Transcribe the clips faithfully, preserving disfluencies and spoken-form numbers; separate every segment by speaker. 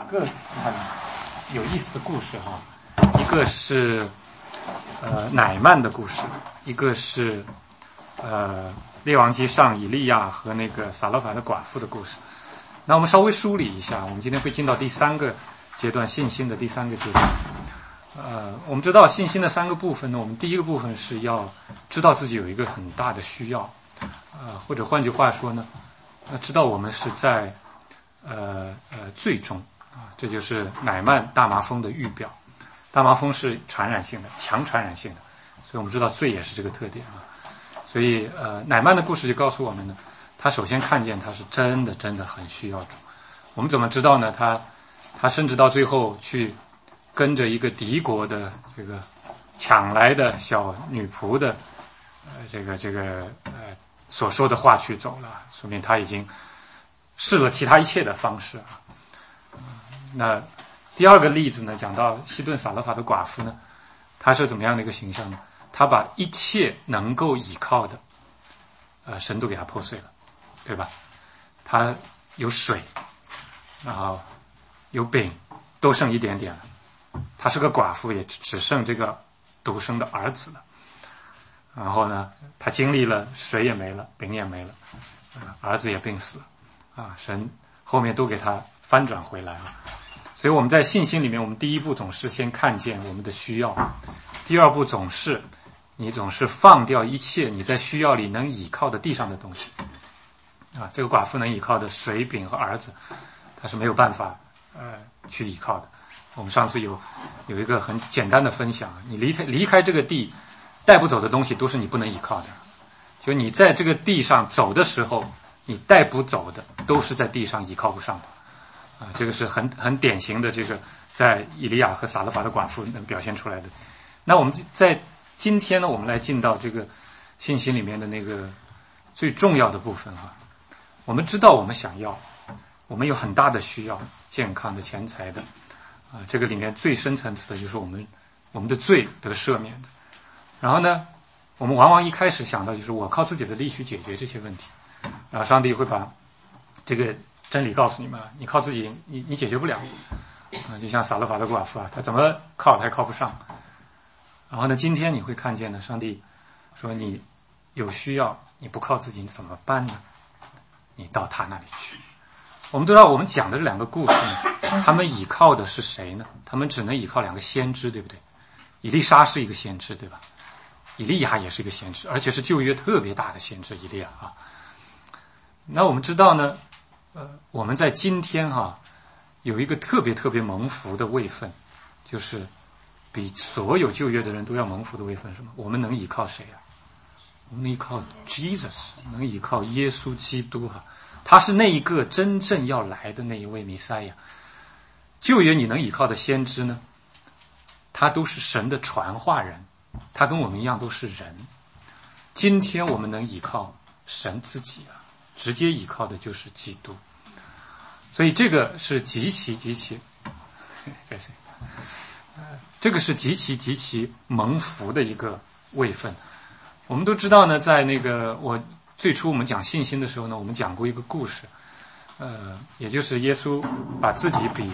Speaker 1: 个很有意思的故事哈，一个是呃乃曼的故事，一个是呃列王记上以利亚和那个撒勒法的寡妇的故事。那我们稍微梳理一下，我们今天会进到第三个阶段，信心的第三个阶段。呃，我们知道信心的三个部分呢，我们第一个部分是要知道自己有一个很大的需要，呃，或者换句话说呢，呃，知道我们是在呃呃最终啊，这就是乃曼大麻风的预表。大麻风是传染性的，强传染性的，所以我们知道罪也是这个特点啊。所以呃，乃曼的故事就告诉我们呢，他首先看见他是真的真的很需要主。我们怎么知道呢？他他甚至到最后去跟着一个敌国的这个抢来的小女仆的呃这个这个呃所说的话去走了，说明他已经试了其他一切的方式啊。那第二个例子呢，讲到西顿撒勒法的寡妇呢，她是怎么样的一个形象呢？她把一切能够倚靠的呃神都给她破碎了，对吧？她有水，然后有饼，都剩一点点了。她是个寡妇，也只剩这个独生的儿子了。然后呢，她经历了水也没了，饼也没了，呃、儿子也病死了啊！神后面都给她翻转回来了。所以我们在信心里面，我们第一步总是先看见我们的需要，第二步总是你总是放掉一切你在需要里能倚靠的地上的东西啊。这个寡妇能倚靠的水饼和儿子，她是没有办法呃去倚靠的。我们上次有有一个很简单的分享，你离开离开这个地，带不走的东西都是你不能倚靠的。就你在这个地上走的时候，你带不走的都是在地上倚靠不上的。啊，这个是很很典型的，这个在以利亚和撒勒法的寡妇能表现出来的。那我们在今天呢，我们来进到这个信心里面的那个最重要的部分啊。我们知道我们想要，我们有很大的需要，健康的、钱财的啊，这个里面最深层次的就是我们我们的罪得赦免的。然后呢，我们往往一开始想到就是我靠自己的力去解决这些问题，然后上帝会把这个真理告诉你们，你靠自己你你解决不了啊，就像撒勒法的寡妇啊，他怎么靠他也靠不上。然后呢，今天你会看见呢，上帝说你有需要，你不靠自己你怎么办呢？你到他那里去。我们都知道我们讲的这两个故事呢，他们倚靠的是谁呢？他们只能倚靠两个先知，对不对？以利沙是一个先知，对吧？以利亚也是一个先知，而且是旧约特别大的先知以利亚啊。那我们知道呢，呃，我们在今天哈、啊、有一个特别特别蒙福的位分，就是比所有旧约的人都要蒙福的位分是什么？我们能依靠谁啊？我们能依靠 Jesus， 能依靠耶稣基督哈、啊，他是那一个真正要来的那一位弥赛亚。旧约你能依靠的先知呢，他都是神的传话人，他跟我们一样都是人。今天我们能依靠神自己啊，直接依靠的就是基督。所以这个是极其极其，这是，呃，这个是极其极其蒙福的一个位分。我们都知道呢，在那个我最初我们讲信心的时候呢，我们讲过一个故事，呃，也就是耶稣把自己比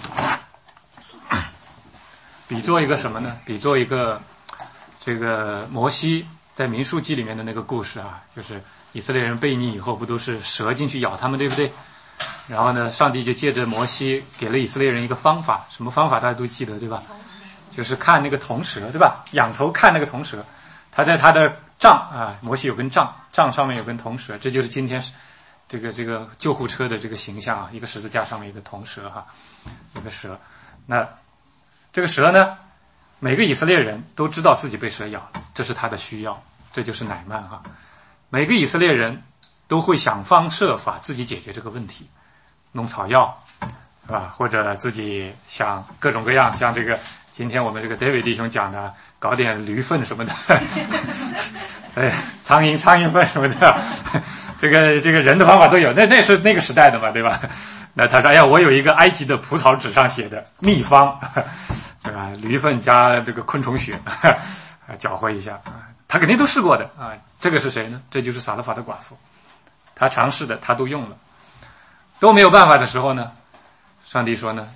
Speaker 1: 比作一个什么呢？比作一个这个摩西在民数记里面的那个故事啊，就是以色列人悖逆以后，不都是蛇进去咬他们，对不对？然后呢，上帝就借着摩西给了以色列人一个方法，什么方法大家都记得对吧？就是看那个铜蛇，对吧？仰头看那个铜蛇，他在他的杖啊，摩西有根杖，杖上面有根铜蛇，这就是今天这个这个救护车的这个形象啊，一个十字架上面一个铜蛇哈，一个蛇。那这个蛇呢，每个以色列人都知道自己被蛇咬了，这是他的需要，这就是乃曼哈。每个以色列人都会想方设法自己解决这个问题，弄草药，是吧？或者自己想各种各样，像这个今天我们这个 David 弟兄讲的，搞点驴粪什么的，哎，苍蝇苍蝇粪什么的，这个这个人的方法都有，那那是那个时代的嘛，对吧？那他说，哎呀，我有一个埃及的蒲草纸上写的秘方，对吧？驴粪加这个昆虫血，搅和一下，他肯定都试过的啊。这个是谁呢？这就是撒勒法的寡妇，他尝试的，他都用了，都没有办法的时候呢，上帝说呢，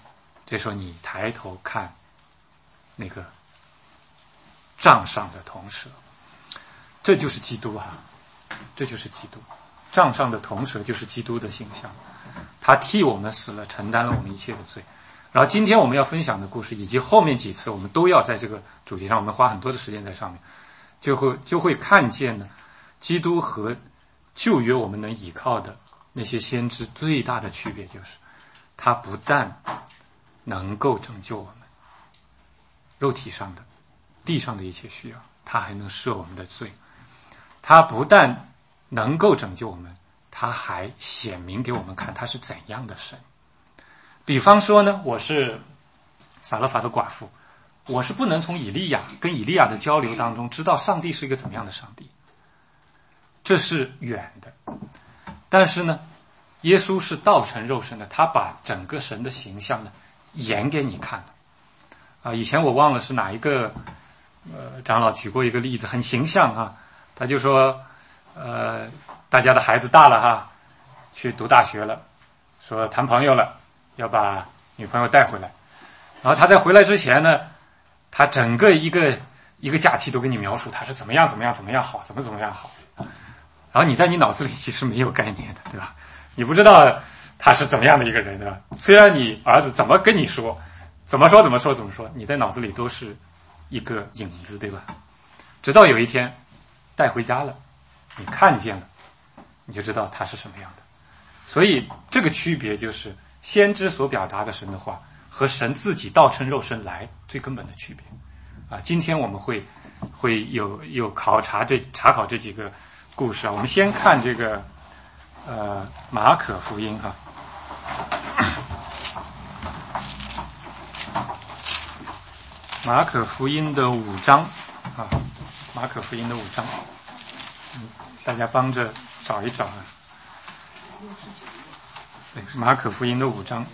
Speaker 1: 这时候你抬头看那个杖上的铜蛇，这就是基督啊，这就是基督。杖上的铜蛇就是基督的形象，他替我们死了，承担了我们一切的罪。然后今天我们要分享的故事以及后面几次我们都要在这个主题上，我们花很多的时间在上面，就会就会看见呢，基督和旧约我们能依靠的那些先知最大的区别就是，他不但能够拯救我们肉体上的地上的一切需要，他还能赦我们的罪。他不但能够拯救我们，他还显明给我们看他是怎样的神。比方说呢，我是撒勒法的寡妇，我是不能从以利亚跟以利亚的交流当中知道上帝是一个怎么样的上帝，这是远的。但是呢，耶稣是道成肉身的，他把整个神的形象呢演给你看的。啊，以前我忘了是哪一个呃长老举过一个例子，很形象啊，他就说呃大家的孩子大了哈，去读大学了，说谈朋友了，要把女朋友带回来，然后他在回来之前呢，他整个一个一个假期都给你描述他是怎么样怎么样怎么样好，怎么怎么样好，然后你在你脑子里其实没有概念的，对吧？你不知道他是怎么样的一个人，对吧？虽然你儿子怎么跟你说，怎么说怎么说怎么说，你在脑子里都是一个影子，对吧？直到有一天带回家了，你看见了，你就知道他是什么样的。所以这个区别就是先知所表达的神的话和神自己道成肉身来最根本的区别啊。今天我们会会有有考察这查考这几个故事啊。我们先看这个呃马可福音哈。马可福音的五章啊，马可福音的五章，嗯，大家帮着找一找啊。对，马可福音的五章，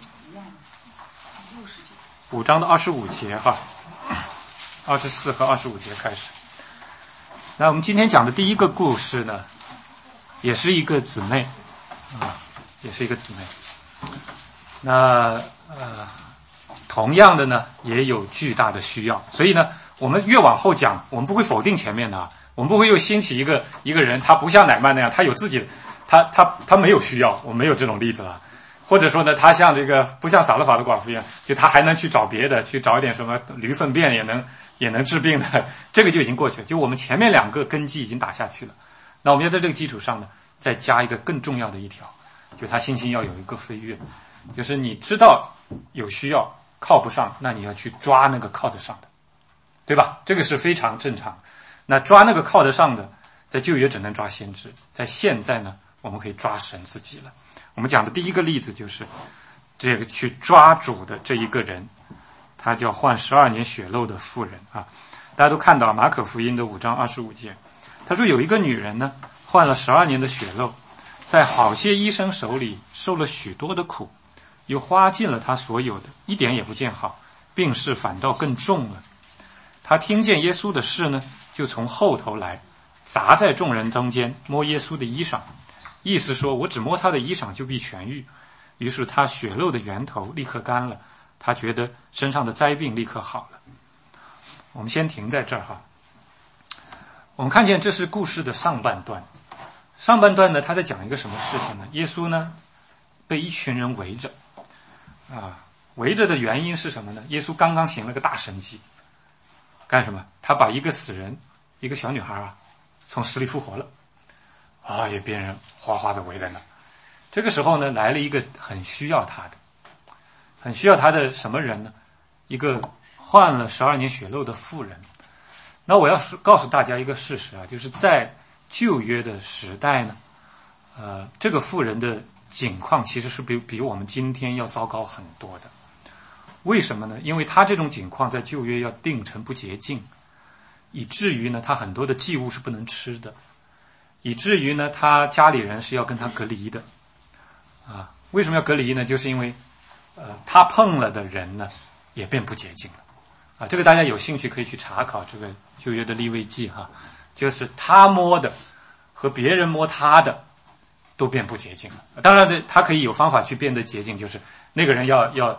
Speaker 1: 五章的二十五节哈，二十四和二十五节开始。那我们今天讲的第一个故事呢，也是一个姊妹啊，也是一个姊妹。那呃。同样的呢，也有巨大的需要，所以呢，我们越往后讲，我们不会否定前面的啊，我们不会又兴起一个一个人，他不像乃曼那样，他有自己，他他他没有需要，我们没有这种例子了，或者说呢，他像这个不像撒勒法的寡妇一样，就他还能去找别的，去找一点什么驴粪便也能也能治病的，这个就已经过去了，就我们前面两个根基已经打下去了，那我们要在这个基础上呢，再加一个更重要的一条，就他信心要有一个飞跃，就是你知道有需要。靠不上，那你要去抓那个靠得上的，对吧？这个是非常正常。那抓那个靠得上的，在旧约只能抓先知，在现在呢，我们可以抓神自己了。我们讲的第一个例子就是这个去抓主的这一个人，他叫患十二年血漏的妇人啊。大家都看到马可福音的五章二十五节，他说有一个女人呢，患了十二年的血漏，在好些医生手里受了许多的苦。又花尽了他所有的，一点也不见好，病势反倒更重了。他听见耶稣的事呢，就从后头来，砸在众人中间，摸耶稣的衣裳，意思说我只摸他的衣裳就必痊愈。于是他血漏的源头立刻干了，他觉得身上的灾病立刻好了。我们先停在这儿哈。我们看见这是故事的上半段，上半段呢，他在讲一个什么事情呢？耶稣呢被一群人围着。啊，围着的原因是什么呢？耶稣刚刚行了个大神迹，干什么？他把一个死人，一个小女孩啊，从死里复活了。啊，也别人哗哗的围在那。这个时候呢，来了一个很需要他的，很需要他的什么人呢？一个患了十二年血漏的妇人。那我要告诉大家一个事实啊，就是在旧约的时代呢，呃，这个妇人的境况其实是比比我们今天要糟糕很多的。为什么呢？因为他这种境况在旧约要定成不洁净，以至于呢他很多的祭物是不能吃的，以至于呢他家里人是要跟他隔离的啊。为什么要隔离呢？就是因为呃他碰了的人呢也变不洁净了啊。这个大家有兴趣可以去查考这个旧约的利未记哈，就是他摸的和别人摸他的都变不洁净了。当然他可以有方法去变得洁净，就是那个人要要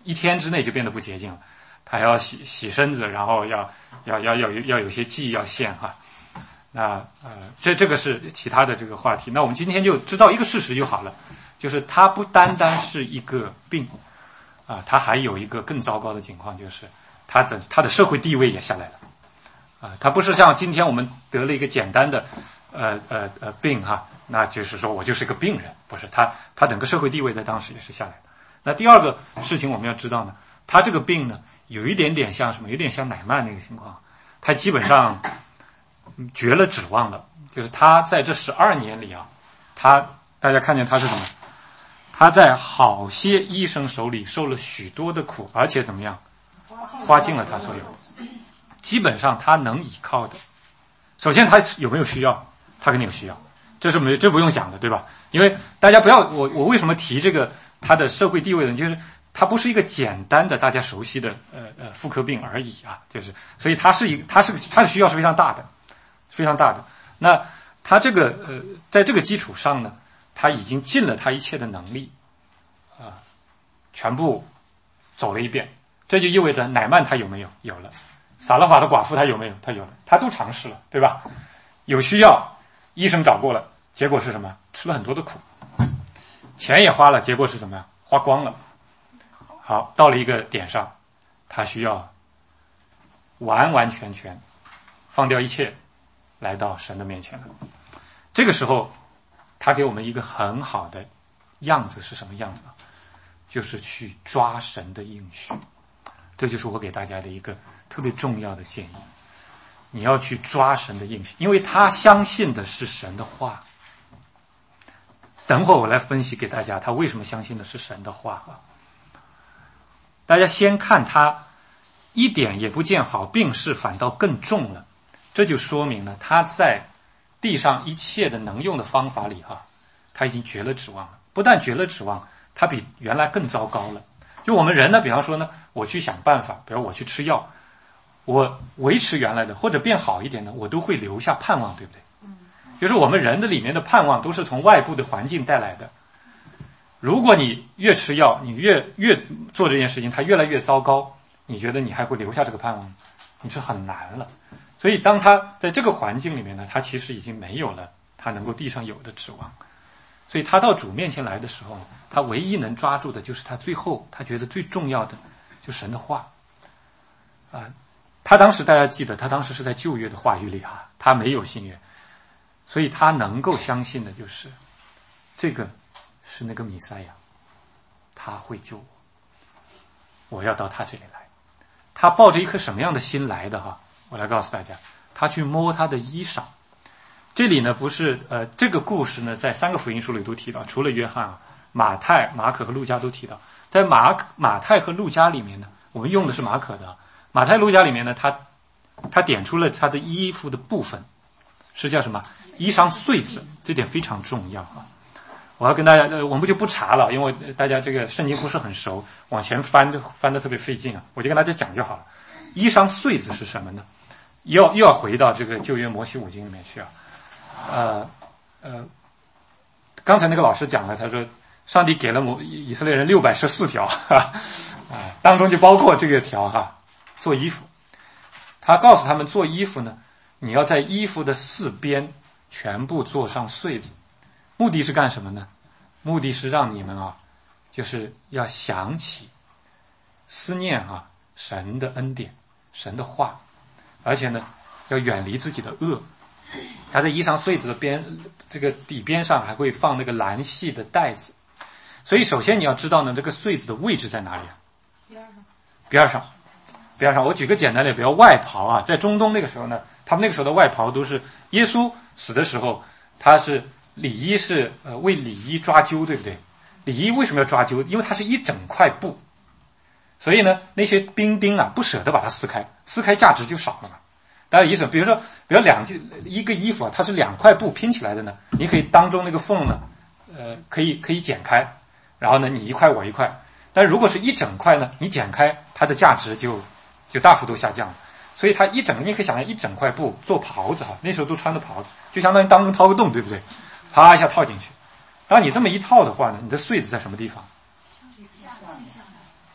Speaker 1: 一天之内就变得不洁净了，他还要洗洗身子，然后要要要要有要有些祭要献哈。那呃，这这个是其他的这个话题。那我们今天就知道一个事实就好了，就是它不单单是一个病啊，它还有一个更糟糕的情况，就是它的它的社会地位也下来了啊。它不是像今天我们得了一个简单的呃呃呃病哈，那就是说我就是一个病人，不是，它它整个社会地位在当时也是下来的。那第二个事情我们要知道呢，它这个病呢有一点点像什么，有点像乃曼那个情况，它基本上绝了指望了，就是他在这十二年里啊，他大家看见他是什么？他在好些医生手里受了许多的苦，而且怎么样？花尽了他所有。基本上他能依靠的，首先他有没有需要？他肯定有需要，这是没这不用讲的，对吧？因为大家不要我我为什么提这个他的社会地位呢？就是它不是一个简单的大家熟悉的呃呃妇科病而已啊，就是所以它是一它是它的需要是非常大的。非常大的，那他这个呃，在这个基础上呢，他已经尽了他一切的能力，啊、呃，全部走了一遍，这就意味着乃曼他有没有？有了。撒勒法的寡妇他有没有？他有了，他都尝试了，对吧？有需要，医生找过了，结果是什么？吃了很多的苦，钱也花了，结果是什么？花光了。好，到了一个点上，他需要完完全全放掉一切。来到神的面前了，这个时候，他给我们一个很好的样子是什么样子啊？就是去抓神的应许，这就是我给大家的一个特别重要的建议。你要去抓神的应许，因为他相信的是神的话。等会儿我来分析给大家，他为什么相信的是神的话啊？大家先看他一点也不见好，病势反倒更重了。这就说明了他在地上一切的能用的方法里哈、啊，他已经绝了指望了。不但绝了指望，他比原来更糟糕了。就我们人呢，比方说呢，我去想办法，比如我去吃药，我维持原来的或者变好一点呢，我都会留下盼望，对不对？就是我们人的里面的盼望都是从外部的环境带来的。如果你越吃药，你越越做这件事情，它越来越糟糕，你觉得你还会留下这个盼望？你是很难了。所以当他在这个环境里面呢，他其实已经没有了他能够地上有的指望。所以他到主面前来的时候呢，他唯一能抓住的就是他最后他觉得最重要的就是神的话啊。他当时大家记得，他当时是在旧约的话语里啊，他没有新约，所以他能够相信的就是这个是那个弥赛亚，他会救我，我要到他这里来。他抱着一颗什么样的心来的哈？我来告诉大家，他去摸他的衣裳。这里呢不是呃，这个故事呢在三个福音书里都提到，除了约翰啊，马太、马可和路加都提到。在马马太和路加里面呢，我们用的是马可的。马太、路加里面呢，他他点出了他的衣服的部分是叫什么？衣裳穗子，这点非常重要啊。我要跟大家，呃，我们就不查了，因为大家这个圣经不是很熟，往前翻就翻得特别费劲啊。我就跟大家讲就好了。衣裳穗子是什么呢？又要又要回到这个旧约摩西五经里面去啊，呃呃，刚才那个老师讲了，他说上帝给了摩以色列人六百十四条，哈啊，当中就包括这个条哈，做衣服。他告诉他们做衣服呢，你要在衣服的四边全部做上穗子，目的是干什么呢？目的是让你们啊，就是要想起、思念啊神的恩典、神的话。而且呢，要远离自己的恶。他在衣裳穗子的边，这个底边上还会放那个蓝细的带子。所以，首先你要知道呢，这个穗子的位置在哪里啊？边上。边上，边上。我举个简单的，比如外袍啊，在中东那个时候呢，他们那个时候的外袍都是耶稣死的时候，他是礼衣是呃为礼衣抓阄，对不对？礼衣为什么要抓阄？因为它是一整块布。所以呢，那些兵丁啊，不舍得把它撕开，撕开价值就少了嘛。大家意思，比如说，比如两件一个衣服啊，它是两块布拼起来的呢，你可以当中那个缝呢，呃，可以可以剪开，然后呢，你一块我一块。但如果是一整块呢，你剪开，它的价值就就大幅度下降了。所以它一整个，你可以想象一整块布做袍子哈，那时候都穿的袍子，就相当于当中掏个洞，对不对？啪一下套进去。然后你这么一套的话呢，你的穗子在什么地方？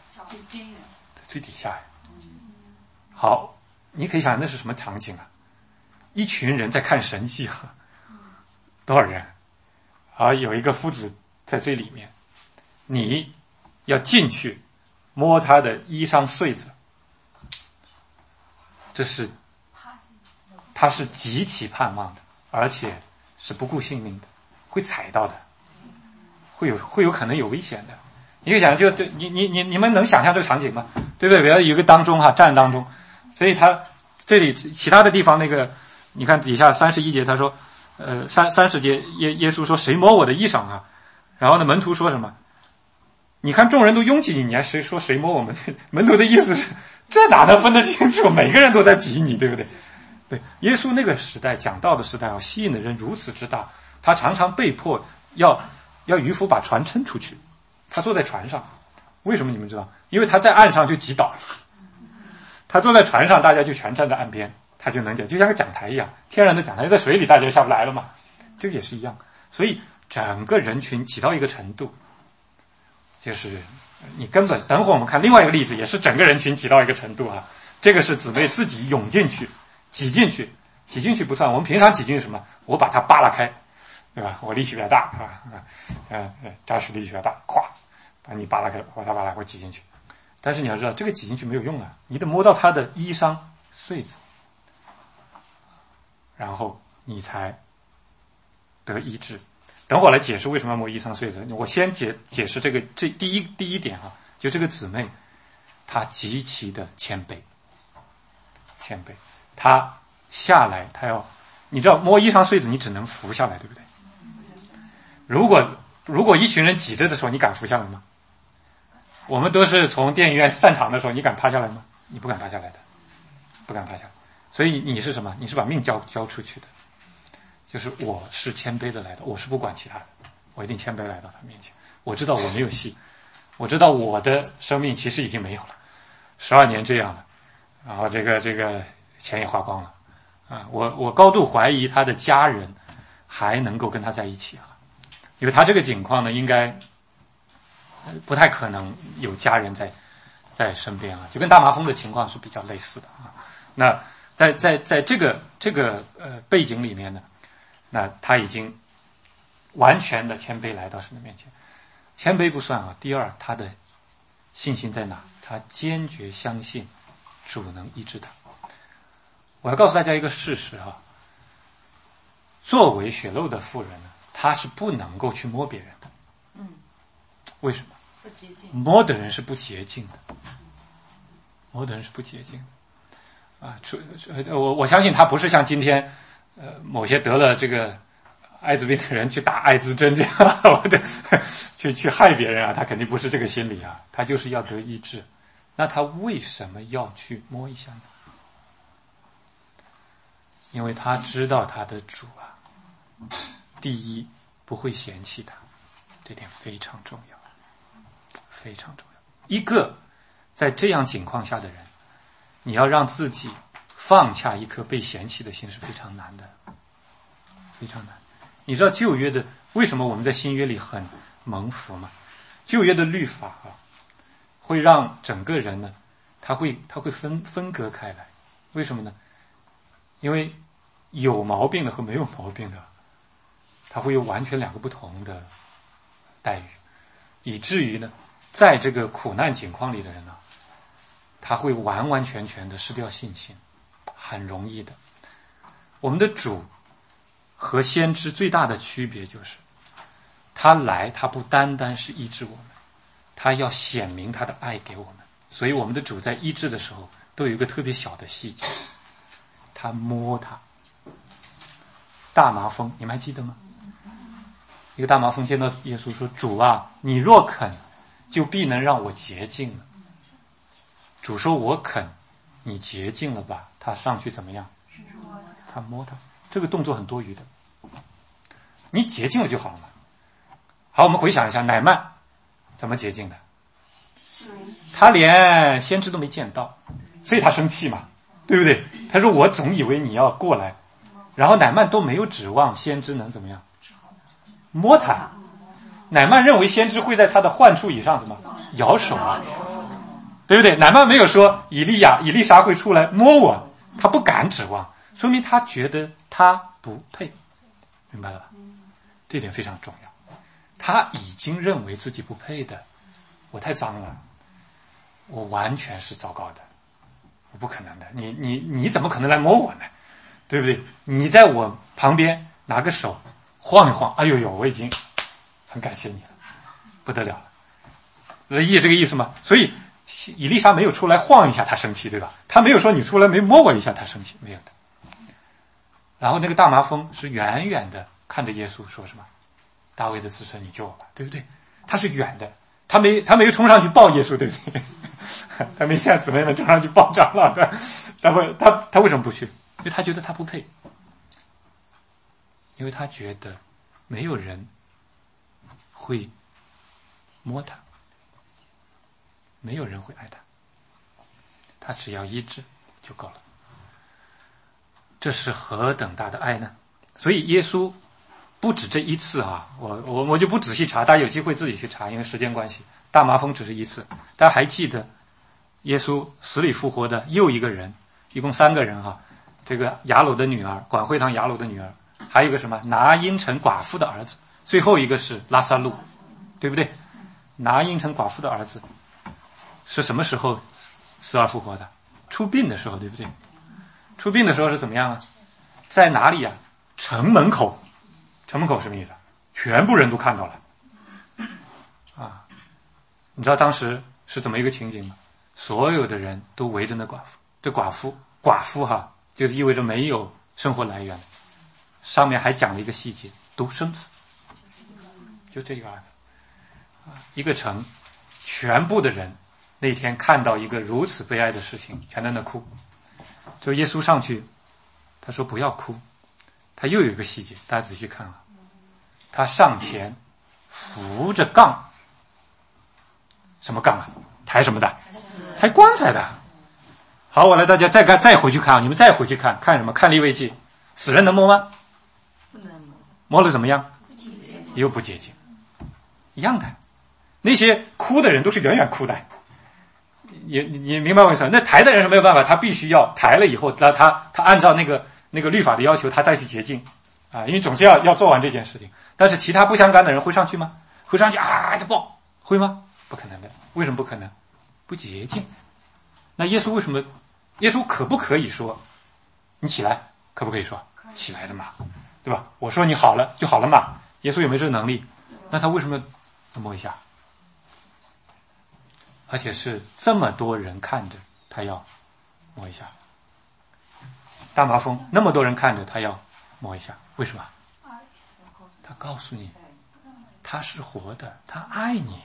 Speaker 1: 在最底下。好，你可以想那是什么场景啊？一群人在看神迹啊，多少人？啊，有一个夫子在最里面，你要进去摸他的衣裳穗子，这是他是极其盼望的，而且是不顾性命的，会踩到的，会有会有可能有危险的。你就想就对你你你你们能想象这个场景吗？对不对？比如有一个当中哈站当中，所以他这里其他的地方那个，你看底下三十一节他说，呃三三十节耶耶稣说谁摸我的衣裳啊？然后呢门徒说什么？你看众人都拥挤你，你还谁说谁摸我们？门徒的意思是这哪能分得清楚？每个人都在挤你，对不对？对，耶稣那个时代讲道的时代啊，吸引的人如此之大，他常常被迫要要渔夫把船撑出去。他坐在船上，为什么你们知道？因为他在岸上就挤倒了。他坐在船上，大家就全站在岸边，他就能讲，就像个讲台一样，天然的讲台，在水里大家就下不来了嘛。这个也是一样，所以整个人群挤到一个程度，就是你根本等会儿我们看另外一个例子，也是整个人群挤到一个程度啊。这个是姊妹自己涌进去，挤进去，挤进去不算，我们平常挤进去什么？我把它扒拉开。对吧？我力气比较大啊，呃，扎实力气比较大，咵，把你扒拉开，把它扒拉，我挤进去。但是你要知道，这个挤进去没有用啊，你得摸到他的衣裳穗子，然后你才得医治。等会儿来解释为什么要摸衣裳穗子。我先解解释这个这第一第一点啊，就这个姊妹，她极其的谦卑，谦卑，她下来，她要，你知道摸衣裳穗子，你只能扶下来，对不对？如果如果一群人挤着的时候，你敢扶下来吗？我们都是从电影院散场的时候，你敢趴下来吗？你不敢趴下来的，不敢趴下来。所以你是什么？你是把命交交出去的。就是我是谦卑的来的，我是不管其他的，我一定谦卑来到他面前。我知道我没有戏，我知道我的生命其实已经没有了，十二年这样了，然后这个这个钱也花光了啊！我我高度怀疑他的家人还能够跟他在一起啊。因为他这个情况呢，应该不太可能有家人在在身边啊，就跟大麻风的情况是比较类似的啊。那在在在这个这个呃背景里面呢，那他已经完全的谦卑来到神的面前。谦卑不算啊，第二，他的信心在哪？他坚决相信主能医治他。我要告诉大家一个事实啊，作为血漏的妇人呢，他是不能够去摸别人的。嗯，为什么？
Speaker 2: 不洁净。
Speaker 1: 摸的人是不洁净的，摸的人是不洁净的。啊，我我相信他不是像今天，呃，某些得了这个艾滋病的人去打艾滋针这样，或者去去害别人啊，他肯定不是这个心理啊，他就是要得医治。那他为什么要去摸一下呢？因为他知道他的主啊，第一不会嫌弃他，这点非常重要，非常重要。一个在这样情况下的人，你要让自己放下一颗被嫌弃的心是非常难的，非常难。你知道旧约的为什么我们在新约里很蒙福吗？旧约的律法啊，会让整个人呢，他会他会分分割开来。为什么呢？因为有毛病的和没有毛病的，他会有完全两个不同的待遇，以至于呢，在这个苦难境况里的人呢，他会完完全全的失掉信心，很容易的。我们的主和先知最大的区别就是，他来，他不单单是医治我们，他要显明他的爱给我们。所以我们的主在医治的时候，都有一个特别小的细节，他摸他。大麻风，你们还记得吗？一个大麻风见到耶稣说：“主啊，你若肯，就必能让我洁净了。”主说：“我肯，你洁净了吧？”他上去怎么样？他摸他，这个动作很多余的。你洁净了就好了嘛。好，我们回想一下，乃縵怎么洁净的？他连先知都没见到，所以他生气嘛，对不对？他说：“我总以为你要过来。”然后乃縵都没有指望先知能怎么样摸他，乃縵认为先知会在他的患处以上怎么摇手啊？ 对不对？乃縵没有说以利亚、以利沙会出来摸我，他不敢指望，说明他觉得他不配，明白了吧？这点非常重要。他已经认为自己不配的，我太脏了，我完全是糟糕的，我不可能的。你你你怎么可能来摸我呢？对不对？你在我旁边拿个手晃一晃，哎呦呦，我已经很感谢你了，不得了了。理解这个意思吗？所以以利沙没有出来晃一下他生气，对吧？他没有说你出来没摸我一下他生气，没有的。然后那个大麻风是远远的看着耶稣说什么？大卫的子孙，你救我吧，对不对？他是远的，他没他没有冲上去抱耶稣，对不对？他没像姊妹们冲上去抱长老的。然后他他为什么不去？因为他觉得他不配，因为他觉得没有人会摸他，没有人会爱他，他只要医治就够了。这是何等大的爱呢？所以耶稣不止这一次啊，我我我就不仔细查，大家有机会自己去查，因为时间关系。大麻风只是一次，大家还记得耶稣死里复活的又一个人，一共三个人啊。这个雅鲁的女儿，管会堂雅鲁的女儿，还有一个什么拿因城寡妇的儿子，最后一个是拉撒路，对不对？拿因城寡妇的儿子是什么时候死而复活的？出殡的时候，对不对？出殡的时候是怎么样啊？在哪里啊？城门口。城门口什么意思？全部人都看到了啊！你知道当时是怎么一个情景吗？所有的人都围着那寡妇，这寡妇寡妇哈，就是意味着没有生活来源。上面还讲了一个细节，独生子，就这个儿子啊，一个城全部的人那天看到一个如此悲哀的事情，全在那哭。就耶稣上去，他说不要哭。他又有一个细节，大家仔细看啊，他上前扶着杠，什么杠啊？抬什么的？抬棺材的。好，我来大家再看，再回去看啊，你们再回去看看什么？看利未记，死人能摸吗？不能摸。摸了怎么样？又不洁净，一样的。那些哭的人都是远远哭的，也你你明白我意思吗？那抬的人是没有办法，他必须要抬了以后，他他他按照那个。那个律法的要求，他再去洁净啊，因为总是要要做完这件事情。但是其他不相干的人会上去吗？会上去啊就抱，会吗？不可能的。为什么不可能？不洁净。那耶稣为什么？耶稣可不可以说你起来？可不可以说起来的嘛？对吧？我说你好了就好了嘛。耶稣有没有这个能力？那他为什么要摸一下？而且是这么多人看着他要摸一下。大麻风，那么多人看着他要摸一下，为什么？他告诉你，他是活的，他爱你，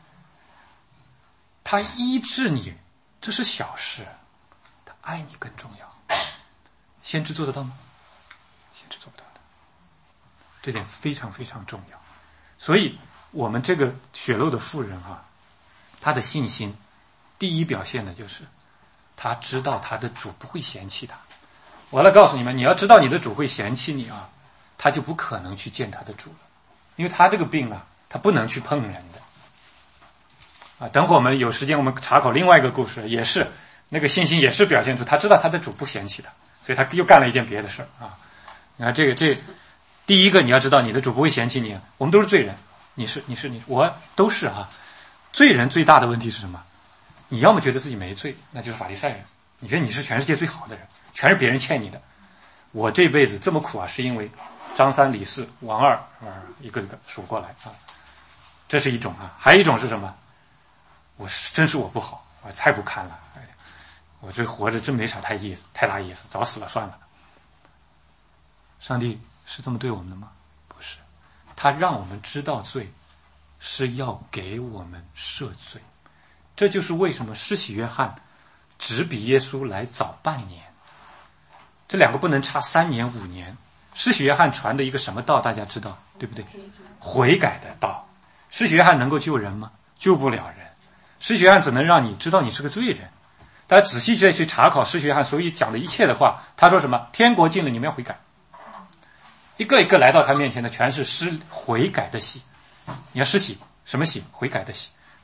Speaker 1: 他医治你，这是小事，他爱你更重要。先知做得到吗？先知做不到的，这点非常非常重要。所以我们这个血漏的妇人啊，他的信心第一表现的就是他知道他的主不会嫌弃他。我来告诉你们，你要知道你的主会嫌弃你啊，他就不可能去见他的主了，因为他这个病啊，他不能去碰人的啊。等会我们有时间，我们查考另外一个故事，也是那个信心也是表现出他知道他的主不嫌弃他，所以他又干了一件别的事啊。你看这个这第一个你要知道你的主不会嫌弃你，我们都是罪人，你是你是你我都是啊。罪人最大的问题是什么？你要么觉得自己没罪，那就是法利赛人，你觉得你是全世界最好的人，全是别人欠你的。我这辈子这么苦啊，是因为张三李四王二啊，一个一个数过来啊，这是一种啊。还有一种是什么？我是真是我不好，我太不堪了，哎，我这活着真没啥太意思，太大意思，早死了算了。上帝是这么对我们的吗？不是，他让我们知道罪，是要给我们赦罪。这就是为什么施洗约翰只比耶稣来早半年，这两个不能差三年五年。施洗约翰传的一个什么道大家知道对不对？悔改的道。施洗约翰能够救人吗？救不了人。施洗约翰只能让你知道你是个罪人。大家仔细再去查考施洗约翰所以讲的一切的话，他说什么？天国近了，你们要悔改。一个一个来到他面前的全是施悔改的洗。你要施洗什么洗？悔改的洗。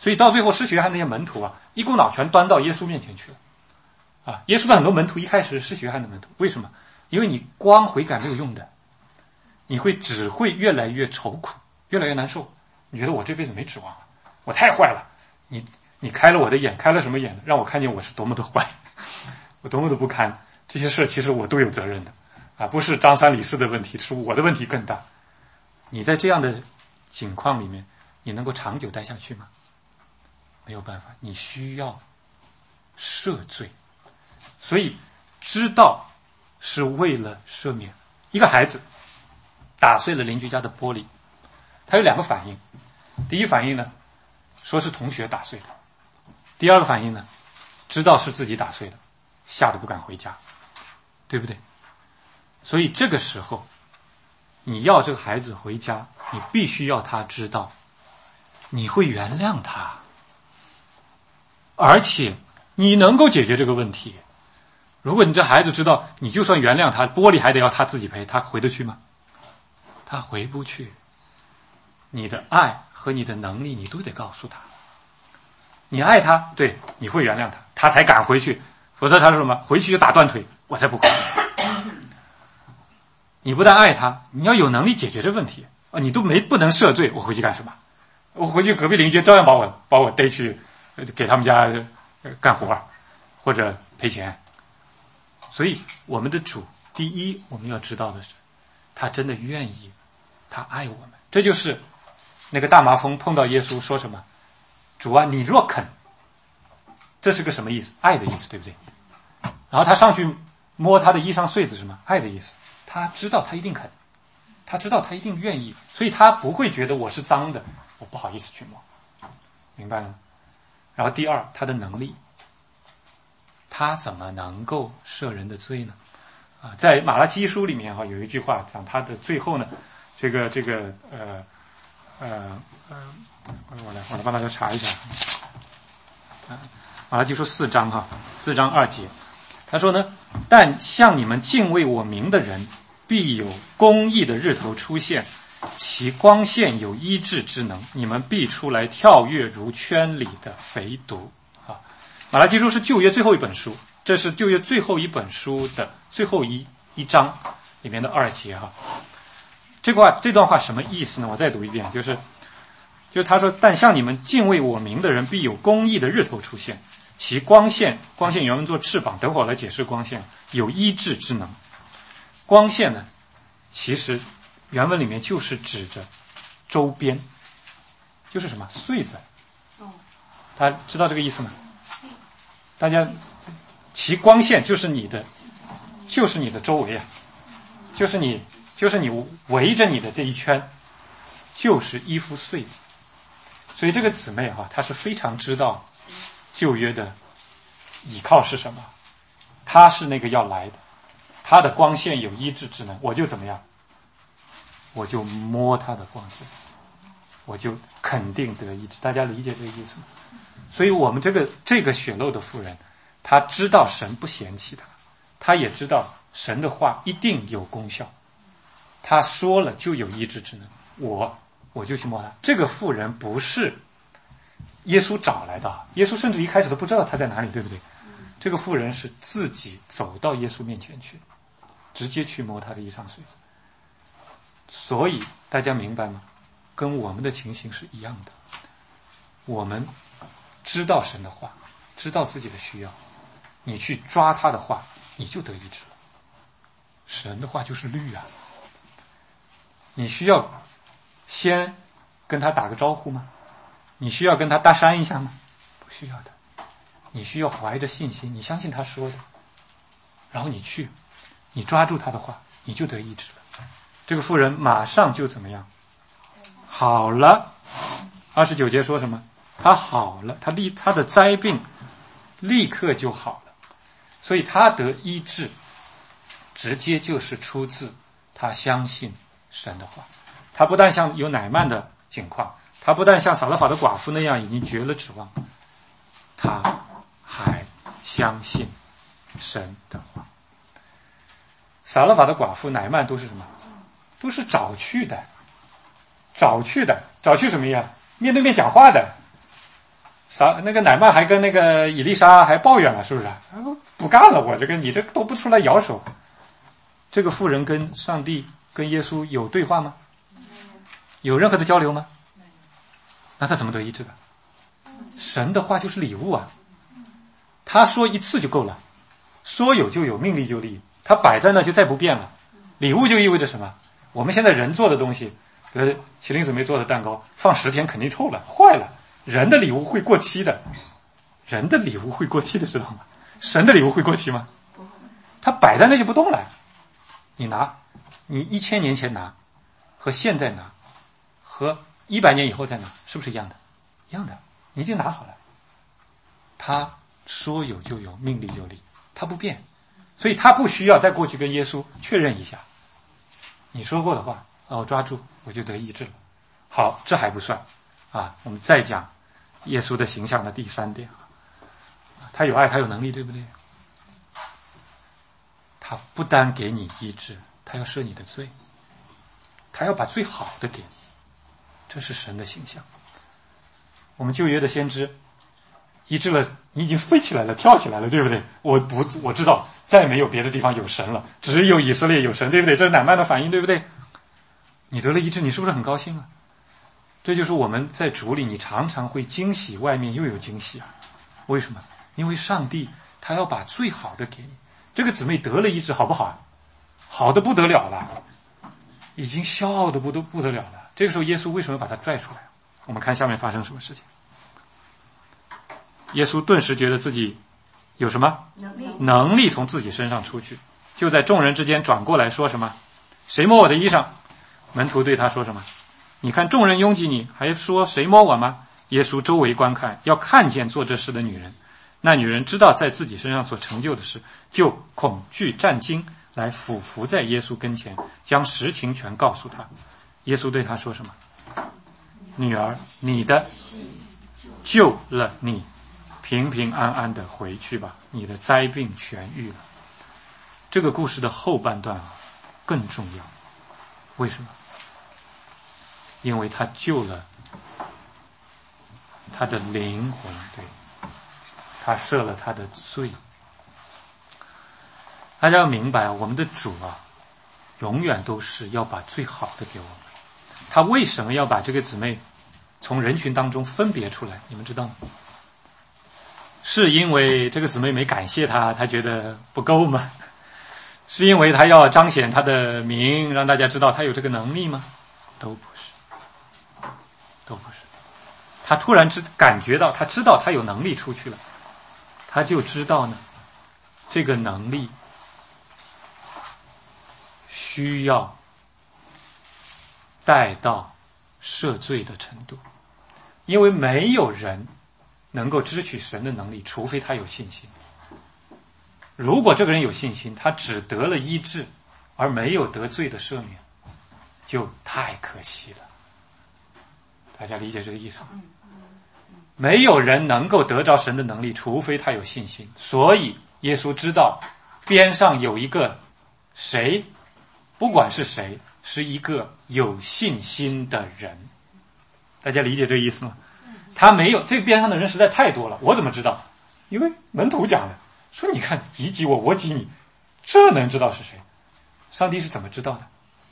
Speaker 1: 所以到最后施洗约翰那些门徒啊，一股脑全端到耶稣面前去了啊！耶稣的很多门徒一开始是施洗约翰的门徒，为什么？因为你光悔改没有用的，你会只会越来越愁苦，越来越难受。你觉得我这辈子没指望了，我太坏了。你你开了我的眼，开了什么眼呢？让我看见我是多么的坏，我多么的不堪。这些事其实我都有责任的啊，不是张三李四的问题，是我的问题更大。你在这样的境况里面，你能够长久待下去吗？没有办法，你需要赦罪。所以知道是为了赦免。一个孩子打碎了邻居家的玻璃，他有两个反应。第一反应呢，说是同学打碎的；第二个反应呢，知道是自己打碎的，吓得不敢回家，对不对？所以这个时候你要这个孩子回家，你必须要他知道你会原谅他，而且你能够解决这个问题。如果你这孩子知道你就算原谅他，玻璃还得要他自己赔，他回得去吗？他回不去。你的爱和你的能力你都得告诉他，你爱他，对，你会原谅他，他才敢回去，否则他说什么？回去就打断腿，我才不管。你不但爱他，你要有能力解决这问题啊！你都没不能赦罪，我回去干什么？我回去隔壁邻居照样把我把我逮去给他们家干活或者赔钱。所以我们的主，第一我们要知道的是，他真的愿意，他爱我们。这就是那个大麻风碰到耶稣说什么？主啊，你若肯。这是个什么意思？爱的意思，对不对？然后他上去摸他的衣裳穗子，什么？爱的意思。他知道他一定肯，他知道他一定愿意，所以他不会觉得我是脏的，我不好意思去摸，明白了吗？然后第二，他的能力，他怎么能够赦人的罪呢？啊，在马拉基书里面哈、啊、有一句话讲他的最后呢，这个这个呃呃呃，我来我来帮大家查一下，啊，马拉基书四章哈、啊，四章二节，他说呢，但向你们敬畏我名的人，必有公义的日头出现，其光线有医治之能，你们必出来跳跃如圈里的肥犊。啊，马拉基书是旧约最后一本书，这是旧约最后一本书的最后一一章里面的二节哈。这个话这段话什么意思呢？我再读一遍，就是就是他说，但向你们敬畏我名的人，必有公义的日头出现，其光线，光线原文做翅膀，等会儿来解释光线，有医治之能。光线呢，其实原文里面就是指着周边，就是什么穗子。大家知道这个意思吗？大家，其光线就是你的，就是你的周围啊，就是你，就是你围着你的这一圈，就是衣服穗子。所以这个姊妹哈、啊，她是非常知道旧约的倚靠是什么，她是那个要来的，她的光线有医治之能，我就怎么样？我就摸她的光线，我就肯定得医治。大家理解这个意思吗？所以我们这个这个血漏的妇人，她知道神不嫌弃她，她也知道神的话一定有功效，她说了就有医治之能，我我就去摸她。这个妇人不是耶稣找来的，耶稣甚至一开始都不知道她在哪里，对不对？这个妇人是自己走到耶稣面前去，直接去摸她的衣裳穗子。所以大家明白吗？跟我们的情形是一样的，我们知道神的话，知道自己的需要，你去抓他的话，你就得医治了。神的话就是律啊，你需要先跟他打个招呼吗？你需要跟他搭讪一下吗？不需要的。你需要怀着信心，你相信他说的，然后你去，你抓住他的话，你就得医治了。这个妇人马上就怎么样？好了。二十九节说什么？他好了，他立他的灾病立刻就好了，所以他得医治，直接就是出自他相信神的话。他不但像有乃縵的境况，他不但像撒勒法的寡妇那样已经绝了指望，他还相信神的话。撒勒法的寡妇、乃縵都是什么？都是找去的，找去的，找去什么呀？面对面讲话的。 撒那个乃曼还跟那个以利沙还抱怨了，是不是？不干了，我这个你这都不出来摇手。这个妇人跟上帝跟耶稣有对话吗？有任何的交流吗？那他怎么得医治的？神的话就是礼物啊，他说一次就够了，说有就有，命立就立，他摆在那就再不变了。礼物就意味着什么？我们现在人做的东西，比如麒麟姊妹做的蛋糕，放十天肯定臭了，坏了。人的礼物会过期的，人的礼物会过期的，知道吗？神的礼物会过期吗？他摆在那就不动了。你拿，你一千年前拿，和现在拿，和一百年以后再拿，是不是一样的？一样的，你已经拿好了。他说有就有，命立就立，他不变，所以他不需要再过去跟耶稣确认一下。你说过的话，哦，我抓住，我就得医治了。好，这还不算啊，我们再讲耶稣的形象的第三点啊，他有爱，他有能力，对不对？他不单给你医治，他要赦你的罪，他要把最好的给你，这是神的形象。我们旧约的先知医治了，你已经飞起来了，跳起来了，对不对？我不，我知道再没有别的地方有神了，只有以色列有神，对不对？这是乃曼的反应，对不对？你得了医治，你是不是很高兴啊？这就是我们在主里，你常常会惊喜，外面又有惊喜啊。为什么？因为上帝他要把最好的给你。这个姊妹得了医治，好不好啊？好的不得了了，已经笑的不都不得了了。这个时候耶稣为什么把他拽出来？我们看下面发生什么事情。耶稣顿时觉得自己有什么能力，能力从自己身上出去，就在众人之间转过来说什么？谁摸我的衣裳？门徒对他说什么？你看众人拥挤你，还说谁摸我吗？耶稣周围观看，要看见做这事的女人。那女人知道在自己身上所成就的事，就恐惧战惊，来俯伏在耶稣跟前，将实情全告诉他。耶稣对他说什么？女儿，你的救了你，平平安安的回去吧，你的灾病痊愈了。这个故事的后半段啊更重要。为什么？因为他救了他的灵魂，对，他赦了他的罪。大家要明白，我们的主啊，永远都是要把最好的给我们。他为什么要把这个姊妹从人群当中分别出来？你们知道吗？是因为这个姊妹没感谢他，他觉得不够吗？是因为他要彰显他的名，让大家知道他有这个能力吗？都不是，都不是。他突然知感觉到，他知道他有能力出去了，他就知道呢，这个能力需要带到赦罪的程度，因为没有人能够支取神的能力，除非他有信心。如果这个人有信心，他只得了医治，而没有得罪的赦免，就太可惜了。大家理解这个意思吗？没有人能够得着神的能力，除非他有信心。所以耶稣知道边上有一个谁，不管是谁，是一个有信心的人。大家理解这个意思吗？他没有，这边上的人实在太多了，我怎么知道？因为门徒讲的，说你看你挤我，我挤你，这能知道是谁？上帝是怎么知道的？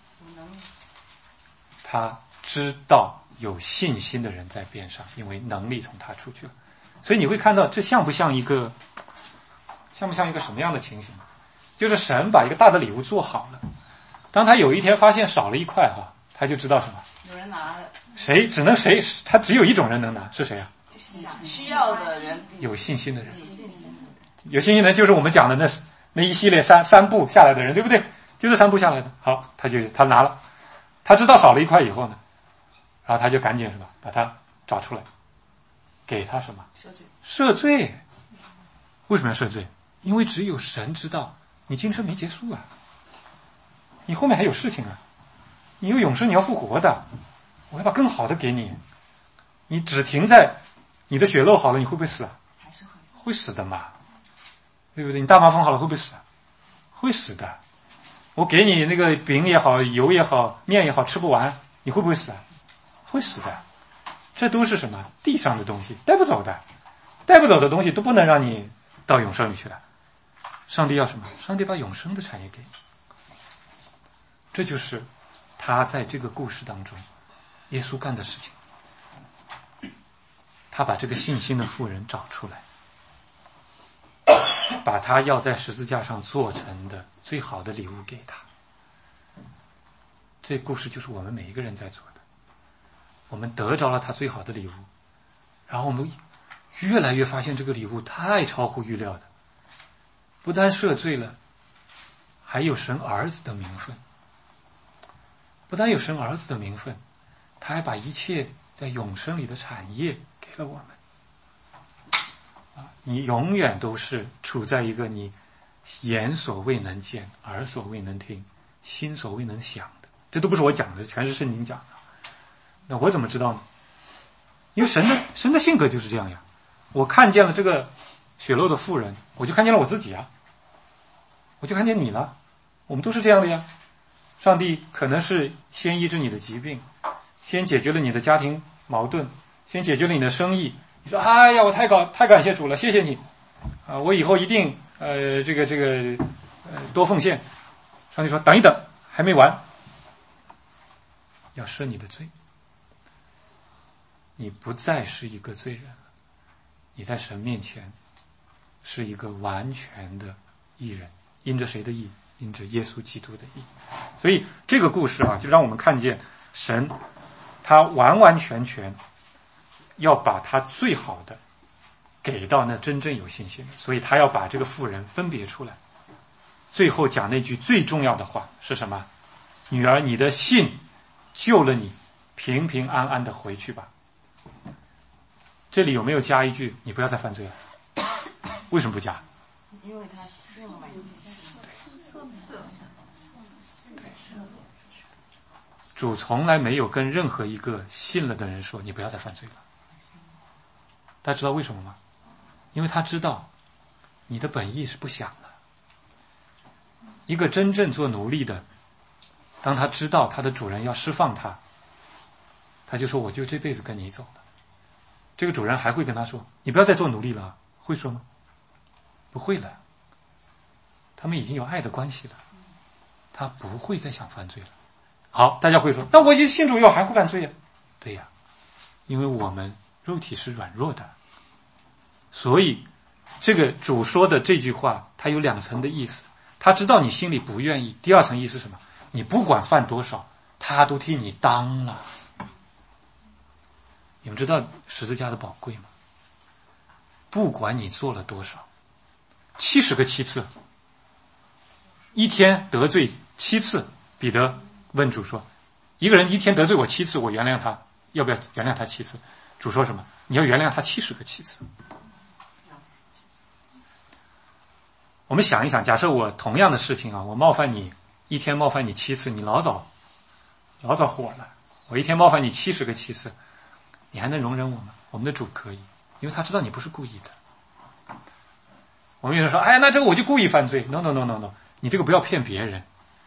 Speaker 1: 他知道有信心的人在边上，因为能力从他出去了。所以你会看到，这像不像一个像不像一个什么样的情形？就是神把一个大的礼物做好了，当他有一天发现少了一块哈，他就知道什么？
Speaker 2: 有人拿了。
Speaker 1: 谁只能谁？他只有一种人能拿，是谁啊？
Speaker 2: 就想需要的人，
Speaker 1: 有信心的人。
Speaker 2: 有信心的人，
Speaker 1: 有信心的人就是我们讲的那那一系列三三步下来的人，对不对？就是三步下来的。好，他就他拿了，他知道少了一块以后呢，然后他就赶紧是吧，把它找出来，给他什么？
Speaker 2: 赦罪。
Speaker 1: 赦罪。为什么要赦罪？因为只有神知道你今生没结束啊，你后面还有事情啊，你有永生，你要复活的，我要把更好的给你。你只停在你的血肉好了，你会不会死啊？
Speaker 2: 还是会死。
Speaker 1: 会死的嘛，对不对？你大麻风好了会不会死啊？会死的。我给你那个饼也好，油也好，面也好，吃不完，你会不会死啊？会死的。这都是什么？地上的东西，带不走的。 带不走的东西都不能让你到永生里去了。上帝要什么？上帝把永生的产业给你。这就是他在这个故事当中耶稣干的事情。他把这个信心的妇人找出来，把他要在十字架上做成的最好的礼物给他。这故事就是我们每一个人在做的。我们得着了他最好的礼物，然后我们越来越发现这个礼物太超乎预料的，不但赦罪了，还有神儿子的名分。不但有神儿子的名分，他还把一切在永生里的产业给了我们。你永远都是处在一个你眼所未能见，耳所未能听，心所未能想的。这都不是我讲的，全是圣经讲的。那我怎么知道呢？因为神的神的性格就是这样呀。我看见了这个血漏的妇人，我就看见了我自己啊，我就看见你了。我们都是这样的呀。上帝可能是先医治你的疾病，先解决了你的家庭矛盾，先解决了你的生意。你说哎呀，我太感太感谢主了，谢谢你啊！我以后一定呃这个这个呃多奉献。上帝说等一等，还没完，要赦你的罪。你不再是一个罪人了，你在神面前是一个完全的义人。因着谁的义？因着耶稣基督的义。所以这个故事啊，就让我们看见神他完完全全要把他最好的给到那真正有信心的，所以他要把这个妇人分别出来。最后讲那句最重要的话是什么？女儿，你的信救了你，平平安安的回去吧。这里有没有加一句你不要再犯罪了？为什么不加？
Speaker 2: 因为他信了。
Speaker 1: 主从来没有跟任何一个信了的人说你不要再犯罪了。大家知道为什么吗？因为他知道你的本意是不想的。一个真正做奴隶的，当他知道他的主人要释放他，他就说我就这辈子跟你走了。这个主人还会跟他说你不要再做奴隶了，会说吗？不会了。他们已经有爱的关系了，他不会再想犯罪了。好，大家会说那我已经信主以后还会犯罪呀？对呀，因为我们肉体是软弱的。所以这个主说的这句话它有两层的意思。他知道你心里不愿意，第二层意思是什么？你不管犯多少他都替你当了。你们知道十字架的宝贵吗？不管你做了多少，七十个七次，一天得罪七次。彼得问主说一个人一天得罪我七次，我原谅他，要不要原谅他七次？主说什么？你要原谅他七十个七次。我们想一想，假设我同样的事情啊，我冒犯你一天冒犯你七次，你老早老早火了。我一天冒犯你七十个七次，你还能容忍我吗？我们的主可以，因为他知道你不是故意的。我们有人说哎，那这个我就故意犯罪。 no no no no no， 你这个不要骗别人，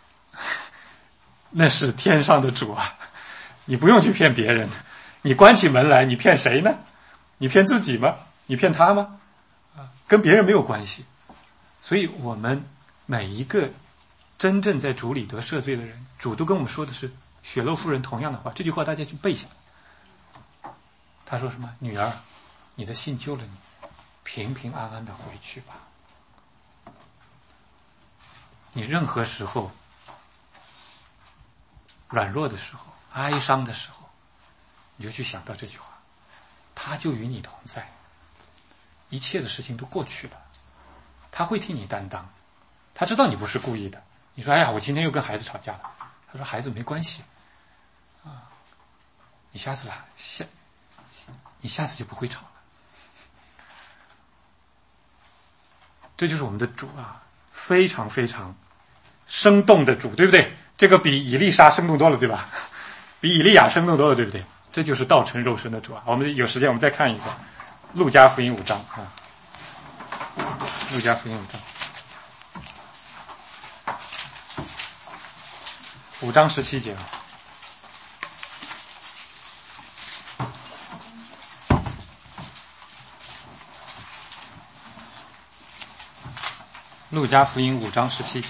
Speaker 1: 那是天上的主啊，你不用去骗别人。你关起门来你骗谁呢？你骗自己吗？你骗他吗？啊，跟别人没有关系。所以我们每一个真正在主里得赦罪的人，主都跟我们说的是血漏妇人同样的话。这句话大家去背下来。他说什么？女儿，你的信救了你，平平安安的回去吧。你任何时候软弱的时候，哀伤的时候，你就去想到这句话，他就与你同在，一切的事情都过去了，他会替你担当，他知道你不是故意的。你说哎呀，我今天又跟孩子吵架了，他说孩子没关系啊，你下次下你下次就不会吵了。这就是我们的主啊，非常非常生动的主，对不对？这个比以利沙生动多了，对吧？比以利亚生动多了，对不对？这就是道成肉身的主啊！我们有时间我们再看一个路加福音五章啊，路加福音五章，五章十七节啊。 路加福音五章十七节。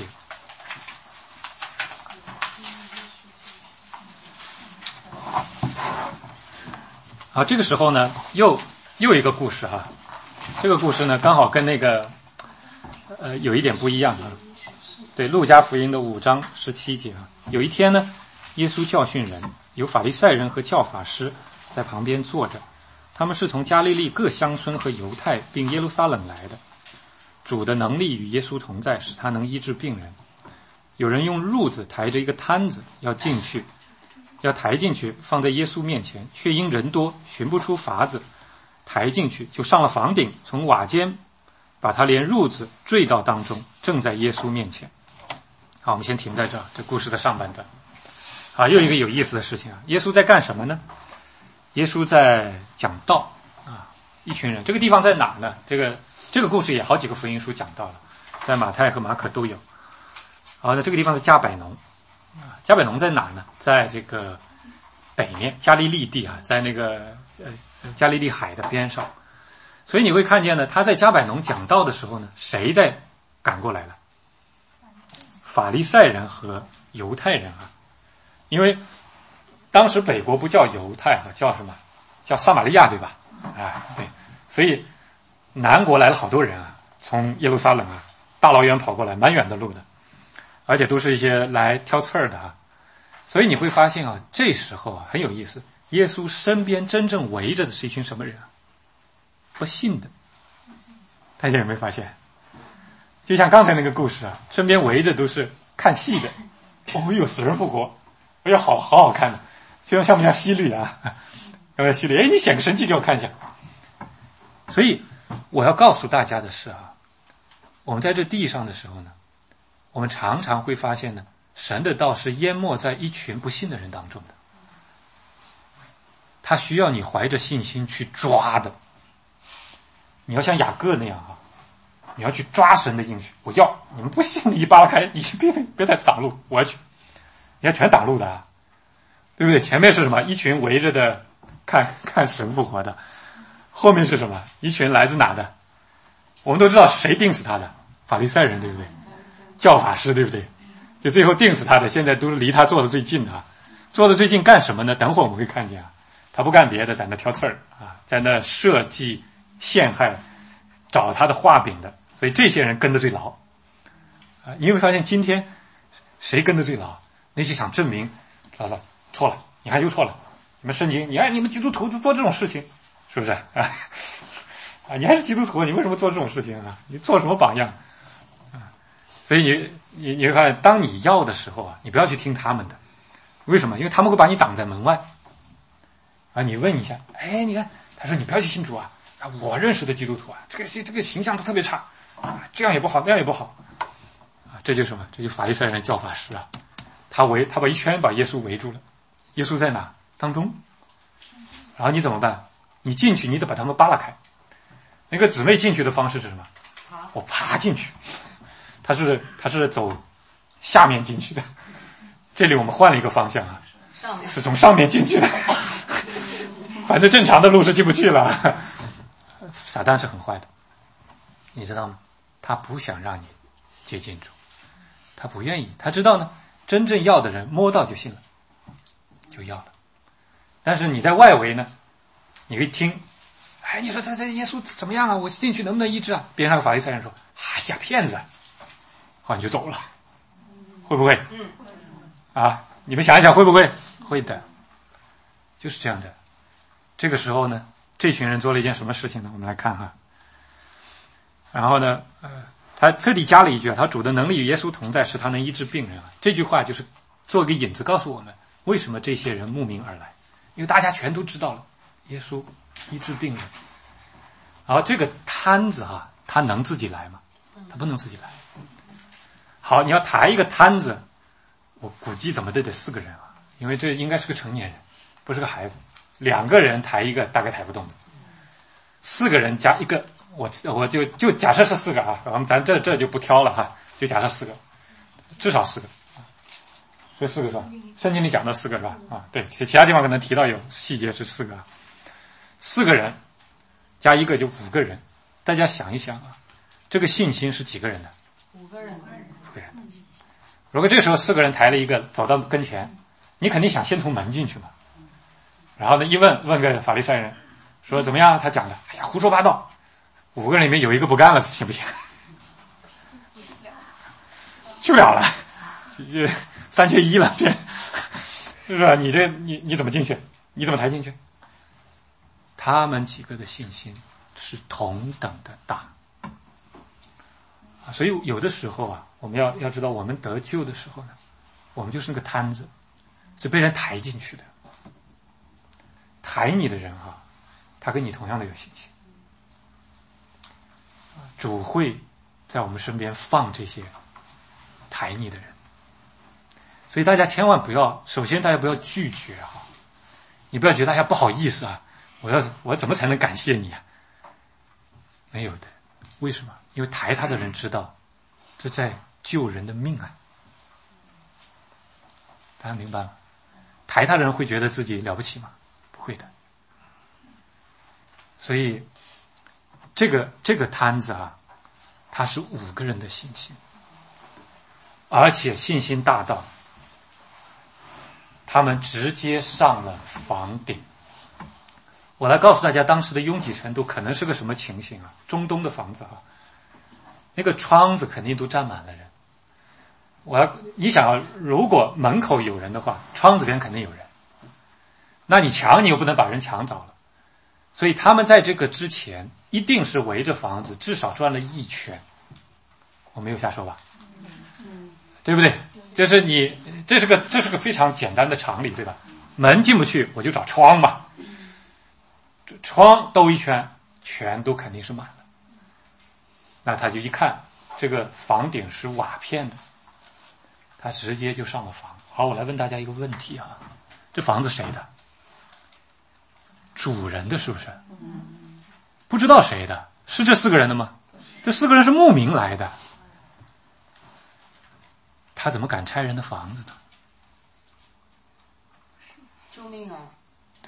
Speaker 1: 好，这个时候呢，又又一个故事哈。这个故事呢，刚好跟那个呃有一点不一样啊。对，路加福音的五章十七节啊，有一天呢，耶稣教训人，有法利赛人和教法师在旁边坐着，他们是从加利利各乡村和犹太并耶路撒冷来的。主的能力与耶稣同在，使他能医治病人。有人用褥子抬着一个摊子要进去，要抬进去放在耶稣面前，却因人多寻不出法子抬进去，就上了房顶，从瓦间把他连褥子坠到当中，正在耶稣面前。好，我们先停在这儿，这故事的上半段。啊，又一个有意思的事情啊！耶稣在干什么呢？耶稣在讲道啊，一群人。这个地方在哪呢？这个这个故事也好几个福音书讲到了，在马太和马可都有。好，那这个地方是加百农啊，加百农在哪呢？在这个北面加利利地啊，在那个呃加利利海的边上。所以你会看见呢，他在加百农讲道的时候呢，谁在赶过来了？法利赛人和犹太人啊。因为当时北国不叫犹太啊，叫什么？叫撒玛利亚，对吧？哎，对，所以南国来了好多人啊，从耶路撒冷啊，大老远跑过来，蛮远的路的，而且都是一些来挑刺儿的啊。所以你会发现啊，这时候啊很有意思，耶稣身边真正围着的是一群什么人啊？不信的。大家有没有发现？就像刚才那个故事啊，身边围着都是看戏的。哦哟，死人复活！哎呀，好好好看的，就像不像希律啊？要不要希律？哎，你显个神迹给我看一下。所以我要告诉大家的是啊，我们在这地上的时候呢，我们常常会发现呢，神的道是淹没在一群不信的人当中的，他需要你怀着信心去抓的。你要像雅各那样啊，你要去抓神的应许。我要你们不信，你一扒拉开，你别别再挡路，我要去。你看全挡路的啊，对不对？前面是什么？一群围着的看看神复活的，后面是什么？一群来自哪的？我们都知道谁定死他的？法利赛人，对不对？教法师，对不对？就最后定死他的，现在都是离他坐的最近的啊。坐的最近干什么呢？等会儿我们会看见啊，他不干别的，在那挑刺儿啊，在那设计陷害，找他的画饼的。所以这些人跟得最牢啊。你会发现今天谁跟得最牢？那些想证明，老了错了，你看又错了，你们圣经，你看你们基督徒就做这种事情，是不是啊？啊，你还是基督徒，你为什么做这种事情啊？你做什么榜样啊？所以你你你会发现，当你要的时候啊，你不要去听他们的，为什么？因为他们会把你挡在门外啊。你问一下，哎，你看，他说你不要去信主啊，啊我认识的基督徒啊，这个这个形象都特别差啊，这样也不好，那样也不好啊，这就是什么？这就是法利赛人教法师啊。他围他把一圈把耶稣围住了，耶稣在哪？当中。然后你怎么办？你进去，你得把他们扒拉开。那个姊妹进去的方式是什么？我爬进去。他是他是走下面进去的。这里我们换了一个方向啊，是从上面进去的。反正正常的路是进不去了。撒旦是很坏的，你知道吗？他不想让你接近主，他不愿意，他知道呢。真正要的人摸到就信了，就要了。但是你在外围呢，你一听，哎，你说他这耶稣怎么样啊？我进去能不能医治啊？边上有法利赛人说：“哎呀，骗子！”好，你就走了，会不会？嗯。啊，你们想一想，会不会？会的，就是这样的。这个时候呢，这群人做了一件什么事情呢？我们来看哈。然后呢，呃。他特地加了一句啊，他主的能力与耶稣同在，使他能医治病人啊。这句话就是做一个引子，告诉我们为什么这些人慕名而来，因为大家全都知道了耶稣医治病人。然后这个摊子啊，他能自己来吗？他不能自己来。好，你要抬一个摊子，我估计怎么都得四个人啊，因为这应该是个成年人，不是个孩子。两个人抬一个大概抬不动的，四个人加一个。我我就就假设是四个啊，咱们咱这这就不挑了哈，就假设四个，至少四个，这四个是吧？圣经里讲的四个是吧？啊，对，其他地方可能提到有细节是四个，四个人加一个就五个人，大家想一想啊，这个信心是几个人的？
Speaker 2: 五个人，
Speaker 1: 五个人。如果这时候四个人抬了一个走到跟前，你肯定想先从门进去嘛。然后呢，一问问个法利赛人，说怎么样？他讲的，哎呀，胡说八道。五个人里面有一个不干了，行不行？去不了了，这三缺一了，这是吧？你这你你怎么进去？你怎么抬进去？他们几个的信心是同等的大啊，所以有的时候啊，我们要要知道，我们得救的时候呢，我们就是那个摊子，是被人抬进去的。抬你的人哈、啊，他跟你同样的有信心。主会在我们身边放这些抬你的人，所以大家千万不要，首先大家不要拒绝哈、啊，你不要觉得哎呀不好意思啊，我要我怎么才能感谢你啊？没有的，为什么？因为抬他的人知道，这在救人的命啊！大家明白吗？抬他的人会觉得自己了不起吗？不会的。所以。这个这个摊子啊，它是五个人的信心，而且信心大到他们直接上了房顶。我来告诉大家，当时的拥挤程度可能是个什么情形啊？中东的房子啊，那个窗子肯定都站满了人。我要你想啊，如果门口有人的话，窗子边肯定有人，那你墙你又不能把人抢走了。所以他们在这个之前一定是围着房子至少转了一圈，我没有瞎说吧？对不对？这是你这是个这是个非常简单的常理，对吧？门进不去，我就找窗嘛，窗兜一圈，全都肯定是满了。那他就一看这个房顶是瓦片的，他直接就上了房。好，我来问大家一个问题啊，这房子谁的？主人的，是不是？不知道谁的，是这四个人的吗？这四个人是慕名来的，他怎么敢拆人的房子呢？
Speaker 2: 救命啊！
Speaker 1: 对，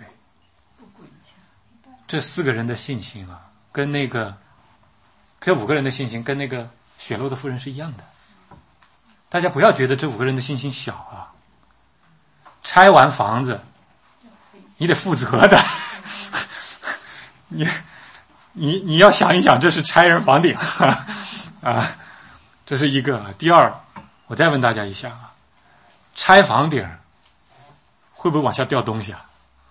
Speaker 1: 这四个人的信心啊，跟那个这五个人的信心跟那个血漏的妇人是一样的。大家不要觉得这五个人的信心小啊，拆完房子你得负责的。你你你要想一想，这是拆人房顶啊，这是一个。第二，我再问大家一下啊，拆房顶会不会往下掉东西啊？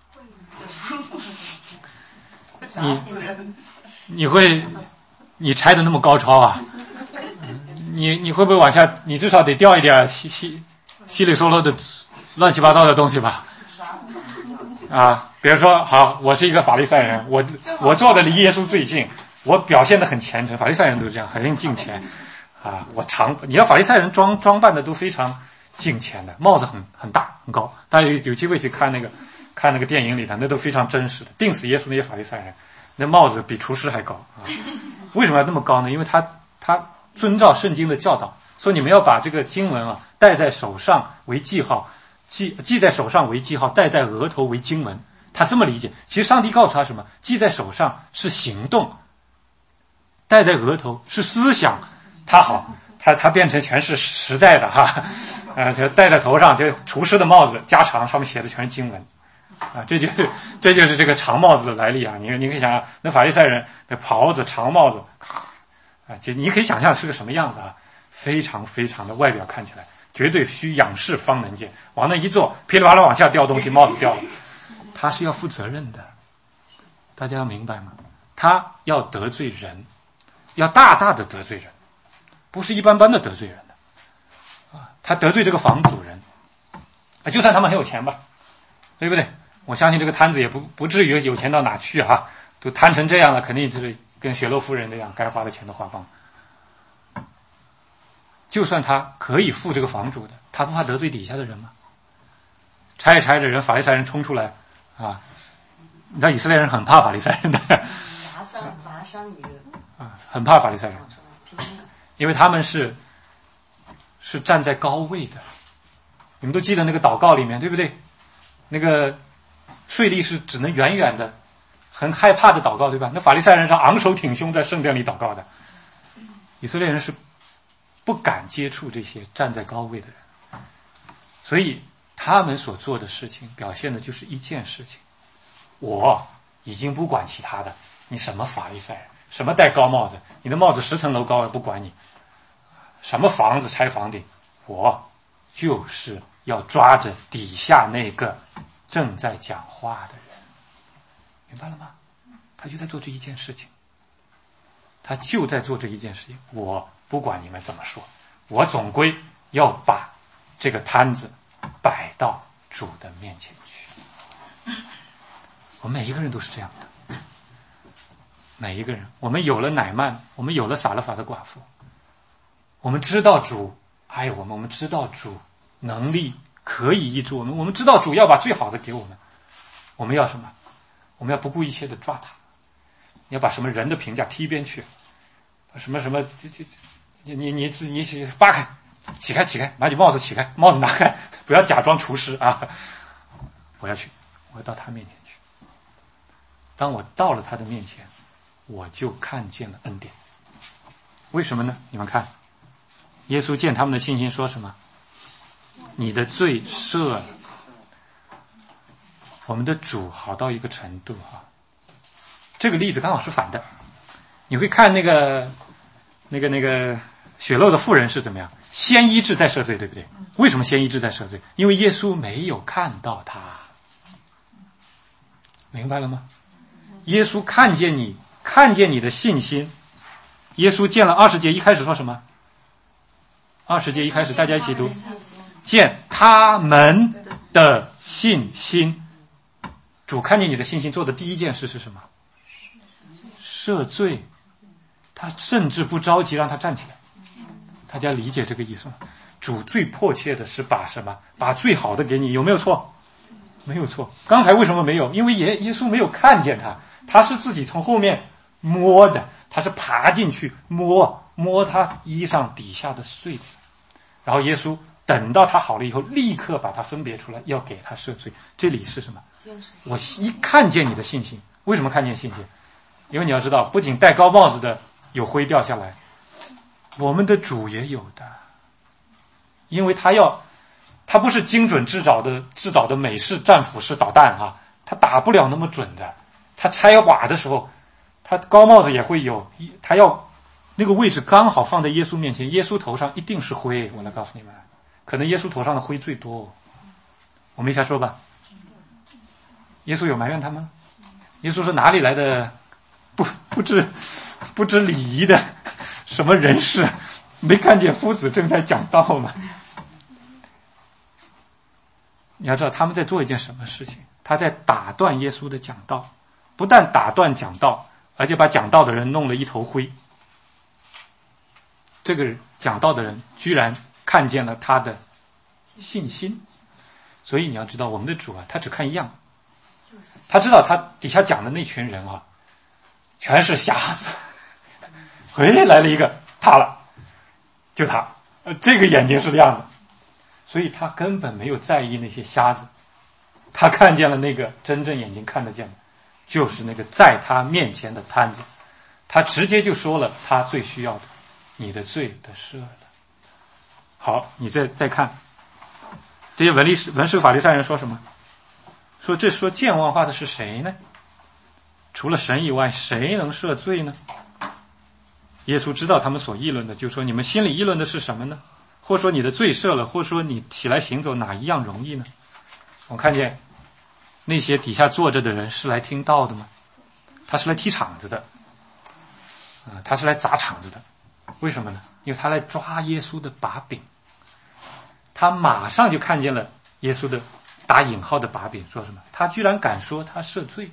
Speaker 1: 你你会你拆的那么高超啊？你你会不会往下？你至少得掉一点稀稀稀里嗦啰的乱七八糟的东西吧？啊，比如说，好，我是一个法利赛人，我我坐的离耶稣最近，我表现得很虔诚，法利赛人都是这样，很敬虔啊。我常，你要法利赛人装装扮的都非常敬虔的，帽子很很大很高，大家有有机会去看那个看那个电影里的，那都非常真实的。钉死耶稣那些法利赛人，那帽子比厨师还高啊。为什么要那么高呢？因为他他遵照圣经的教导，说你们要把这个经文啊戴在手上为记号。记记在手上为记号，戴在额头为经文。他这么理解，其实上帝告诉他什么？记在手上是行动，戴在额头是思想。他好，他他变成全是实在的哈，呃，就戴在头上，就厨师的帽子加长，上面写的全是经文啊，这就这就是这个长帽子的来历啊。你你可以想象，那法利赛人的袍子长帽子啊，就你可以想象是个什么样子啊，非常非常的外表看起来。绝对需仰视方能见，往那一坐，噼里啪啦往下掉东西，帽子掉了。他是要负责任的，大家要明白吗？他要得罪人，要大大的得罪人，不是一般般的得罪人的啊。他得罪这个房主人，啊，就算他们很有钱吧，对不对？我相信这个摊子也不不至于有钱到哪去啊，都摊成这样了，肯定就是跟血漏夫人那样，该花的钱都花光。就算他可以付这个房主的，他不怕得罪底下的人吗？拆一拆着人，法利赛人冲出来啊！你知道以色列人很怕法利赛人的，
Speaker 2: 砸伤砸伤一个
Speaker 1: 啊，很怕法利赛人，因为他们是是站在高位的。你们都记得那个祷告里面，对不对？那个税吏是只能远远的，很害怕的祷告，对吧？那法利赛人是昂首挺胸在圣殿里祷告的，以色列人是不敢接触这些站在高位的人，所以他们所做的事情表现的就是一件事情：我已经不管其他的，你什么法利赛人，什么戴高帽子，你的帽子十层楼高也不管你，什么房子拆房顶，我就是要抓着底下那个正在讲话的人，明白了吗？他就在做这一件事情，他就在做这一件事情。我不管你们怎么说，我总归要把这个摊子摆到主的面前去。我们每一个人都是这样的，每一个人，我们有了乃曼，我们有了撒勒法的寡妇，我们知道主爱我们，我们知道主能力可以医治我们，我们知道主要把最好的给我们，我们要什么？我们要不顾一切的抓他，你要把什么人的评价踢一边去，把什么什么这这你你你自你起扒开，起开起开，把你帽子起开，帽子拿开，不要假装厨师啊！我要去，我要到他面前去。当我到了他的面前，我就看见了恩典。为什么呢？你们看，耶稣见他们的信心说什么？你的罪赦了。我们的主好到一个程度哈、啊，这个例子刚好是反的。你会看那个那个那个血漏的妇人是怎么样？先医治再赦罪，对不对？为什么先医治再赦罪？因为耶稣没有看到他，明白了吗？耶稣看见你，看见你的信心。耶稣见了二十节一开始说什么？二十节一开始大家一起读，见他们的信心。主看见你的信心做的第一件事是什么？赦罪。他甚至不着急让他站起来。大家理解这个意思吗？主最迫切的是把什么？把最好的给你，有没有错？没有错。刚才为什么没有？因为耶耶稣没有看见他，他是自己从后面摸的，他是爬进去摸摸他衣裳底下的穗子，然后耶稣等到他好了以后，立刻把他分别出来，要给他赦罪。这里是什么？我一看见你的信心。为什么看见信心？因为你要知道，不仅戴高帽子的有灰掉下来，我们的主也有的。因为他要，他不是精准制导的制导的美式战斧式导弹哈、啊，他打不了那么准的。他拆瓦的时候，他高帽子也会有，他要那个位置刚好放在耶稣面前，耶稣头上一定是灰。我来告诉你们，可能耶稣头上的灰最多。我们一下说吧。耶稣有埋怨他吗？耶稣说哪里来的不不知不知礼仪的什么人士，没看见夫子正在讲道吗？你要知道他们在做一件什么事情，他在打断耶稣的讲道，不但打断讲道，而且把讲道的人弄了一头灰。这个讲道的人居然看见了他的信心。所以你要知道，我们的主啊，他只看一样，他知道他底下讲的那群人啊，全是瞎子。嘿，来了一个，他了，就他，呃，这个眼睛是亮的，所以他根本没有在意那些瞎子，他看见了那个真正眼睛看得见的，就是那个在他面前的摊子，他直接就说了他最需要的，你的罪得赦了。好，你再再看这些文理文士法利赛人说什么？说这说健忘话的是谁呢？除了神以外，谁能赦罪呢？耶稣知道他们所议论的，就说你们心里议论的是什么呢？或说你的罪赦了，或说你起来行走，哪一样容易呢？我看见那些底下坐着的人是来听道的吗？他是来踢场子的，啊、呃，他是来砸场子的。为什么呢？因为他来抓耶稣的把柄。他马上就看见了耶稣的打引号的把柄，说什么？他居然敢说他赦罪。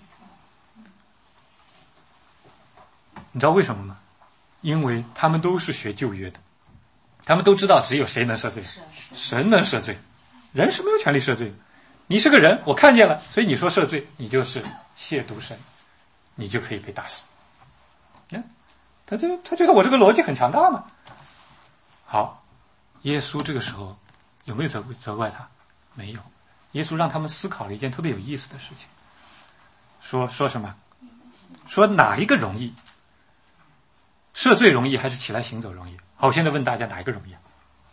Speaker 1: 你知道为什么吗？因为他们都是学旧约的，他们都知道只有谁能赦罪，神能赦罪，人是没有权利赦罪的。你是个人，我看见了，所以你说赦罪，你就是亵渎神，你就可以被打死。嗯，他就他觉得我这个逻辑很强大嘛。好，耶稣这个时候有没有责责怪他？没有。耶稣让他们思考了一件特别有意思的事情，说说什么？说哪一个容易？赦罪容易还是起来行走容易？ 好，我现在问大家哪一个容易啊？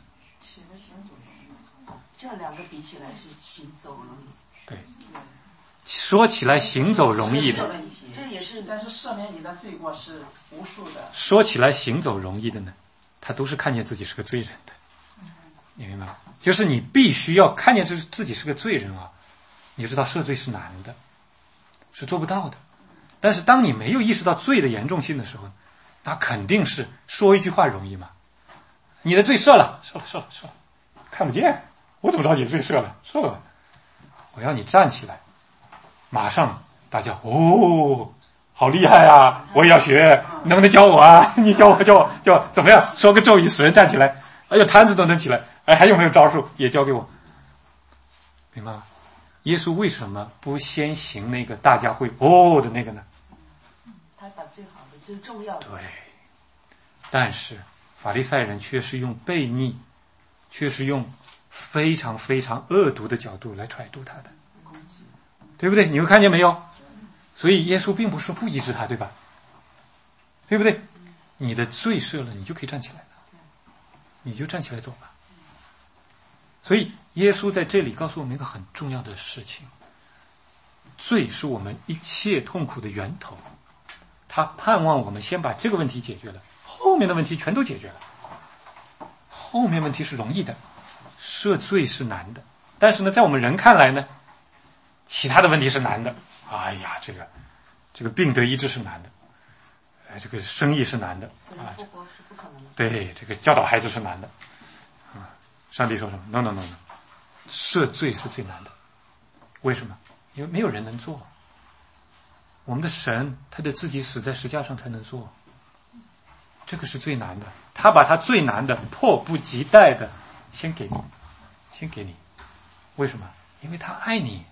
Speaker 2: 这两个比起来是行走容易。
Speaker 1: 对，说起来行走容易的，
Speaker 2: 这也是，
Speaker 3: 但是赦免你的罪过是无数的。
Speaker 1: 说起来行走容易的呢，他都是看见自己是个罪人的，你明白吗？就是你必须要看见这自己是个罪人啊，你知道赦罪是难的，是做不到的。但是当你没有意识到罪的严重性的时候，那肯定是说一句话容易嘛。你的罪赦了，赦了，赦了，赦了，看不见，我怎么知道你罪赦了？赦了，我要你站起来，马上大家哦，好厉害啊！我也要学，能不能教我啊？你教我，教我，教我，怎么样？说个咒语，死人站起来，哎呦，摊子都能起来，哎，还有没有招数？也教给我，明白吗？耶稣为什么不先行那个大家会哦的那个呢？
Speaker 2: 他把最好的、最重要的。
Speaker 1: 对，但是法利赛人却是用悖逆，却是用非常非常恶毒的角度来揣度他的，对不对？你会看见没有？所以耶稣并不是不医治他，对吧？对不对？你的罪赦了，你就可以站起来了，你就站起来走吧。所以耶稣在这里告诉我们一个很重要的事情，罪是我们一切痛苦的源头，他盼望我们先把这个问题解决了，后面的问题全都解决了。后面问题是容易的，赦罪是难的，但是呢，在我们人看来呢，其他的问题是难的。哎呀，这个这个病得医治是难的，呃，这个生意是难的，
Speaker 2: 死人复活是不可能的。
Speaker 1: 对，这个教导孩子是难的，啊，上帝说什么 ？No No No No， 赦罪是最难的。为什么？因为没有人能做。我们的神，他得自己死在石架上才能做，这个是最难的。他把他最难的、迫不及待的先给你，先给你。为什么？因为他爱你，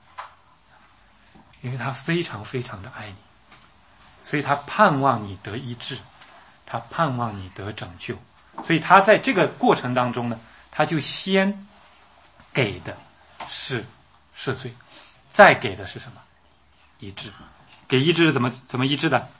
Speaker 1: 因为他非常非常的爱你，所以他盼望你得医治，他盼望你得拯救。所以他在这个过程当中呢，他就先给的是赦罪，再给的是什么？医治。给医治是怎么怎么医治的？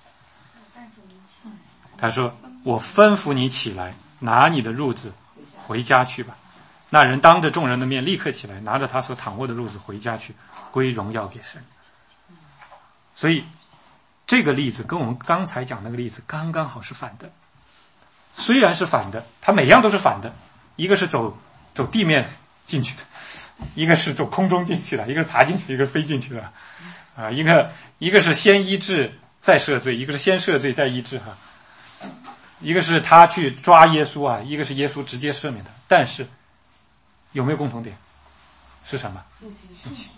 Speaker 1: 他说：“我吩咐你起来，拿你的褥子回家去吧。”那人当着众人的面立刻起来，拿着他所躺卧的褥子回家去，归荣耀给神。所以这个例子跟我们刚才讲那个例子刚刚好是反的。虽然是反的，它每样都是反的，一个是走走地面进去的，一个是走空中进去的，一个是爬进去，一个是飞进去的。啊，一个一个是先医治再赦罪，一个是先赦罪再医治哈。一个是他去抓耶稣啊，一个是耶稣直接赦免他。但是有没有共同点？是什么？信心。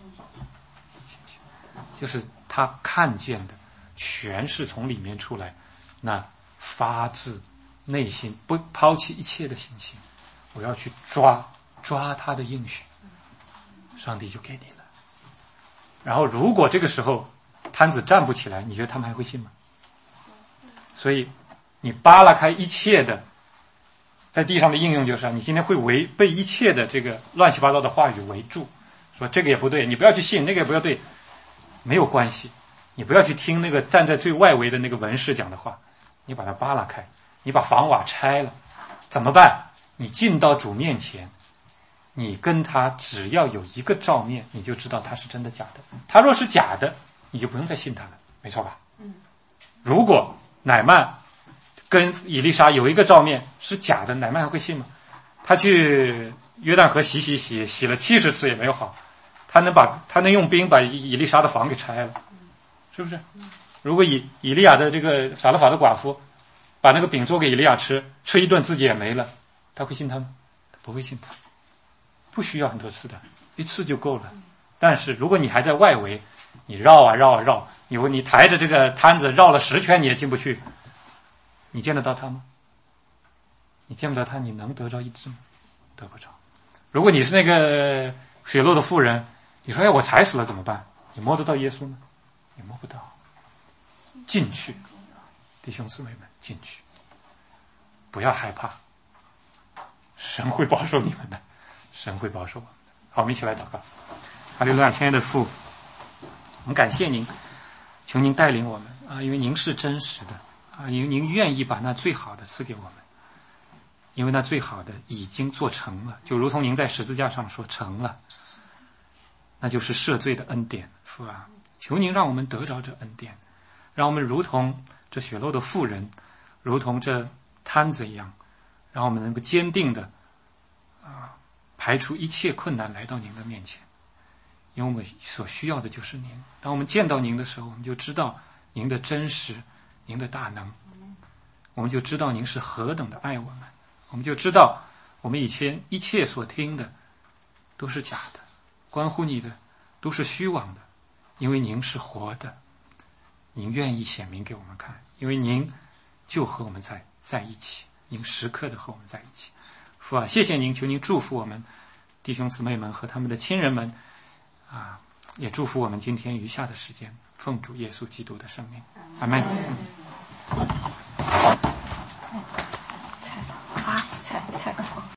Speaker 1: 就是他看见的全是从里面出来，那发自内心不抛弃一切的信心，我要去抓抓他的应许，上帝就给你了。然后如果这个时候摊子站不起来，你觉得他们还会信吗？所以你扒拉开一切的在地上的应用，就是你今天会围被一切的这个乱七八糟的话语围住，说这个也不对，你不要去信，那个也不要对，没有关系，你不要去听那个站在最外围的那个文士讲的话，你把它扒拉开，你把房瓦拆了，怎么办？你进到主面前，你跟他只要有一个照面，你就知道他是真的假的。他若是假的，你就不用再信他了，没错吧？嗯。如果乃曼跟以利沙有一个照面是假的，乃曼还会信吗？他去约旦河洗洗洗，洗了七十次也没有好，他能把他能用兵把以利沙的房给拆了，是不是？如果以以利亚的这个撒勒法的寡妇把那个饼做给以利亚吃，吃一顿自己也没了，他会信他吗？他不会信他。不需要很多次的，一次就够了。但是如果你还在外围，你绕啊绕啊绕，你你抬着这个摊子绕了十圈你也进不去，你见得到他吗？你见不到他，你能得着医治吗？得不着。如果你是那个水漏的妇人，你说哎我踩死了怎么办？你摸得到耶稣吗？你摸不到。进去，弟兄姊妹们，进去，不要害怕，神会保守你们的。神会保守我们的。好，我们一起来祷告。哈利路亚，亲爱的父，我们感谢您，求您带领我们啊，因为您是真实的啊，因为您愿意把那最好的赐给我们。 因为那最好的已经做成了，就如同您在十字架上说成了，那就是赦罪的恩典，是吧？求您让我们得着这恩典，让我们如同这血漏的妇人，如同这摊子一样，让我们能够坚定的啊，排除一切困难来到您的面前，因为我们所需要的就是您。当我们见到您的时候，我们就知道您的真实，您的大能，我们就知道您是何等的爱我们，我们就知道我们以前一切所听的都是假的，关乎你的都是虚妄的，因为您是活的，您愿意显明给我们看，因为您就和我们在在一起，您时刻的和我们在一起。父啊，谢谢您，求您祝福我们弟兄姊妹们和他们的亲人们啊，也祝福我们今天余下的时间，奉主耶稣基督的圣名，阿们。
Speaker 4: 菜啊，菜菜。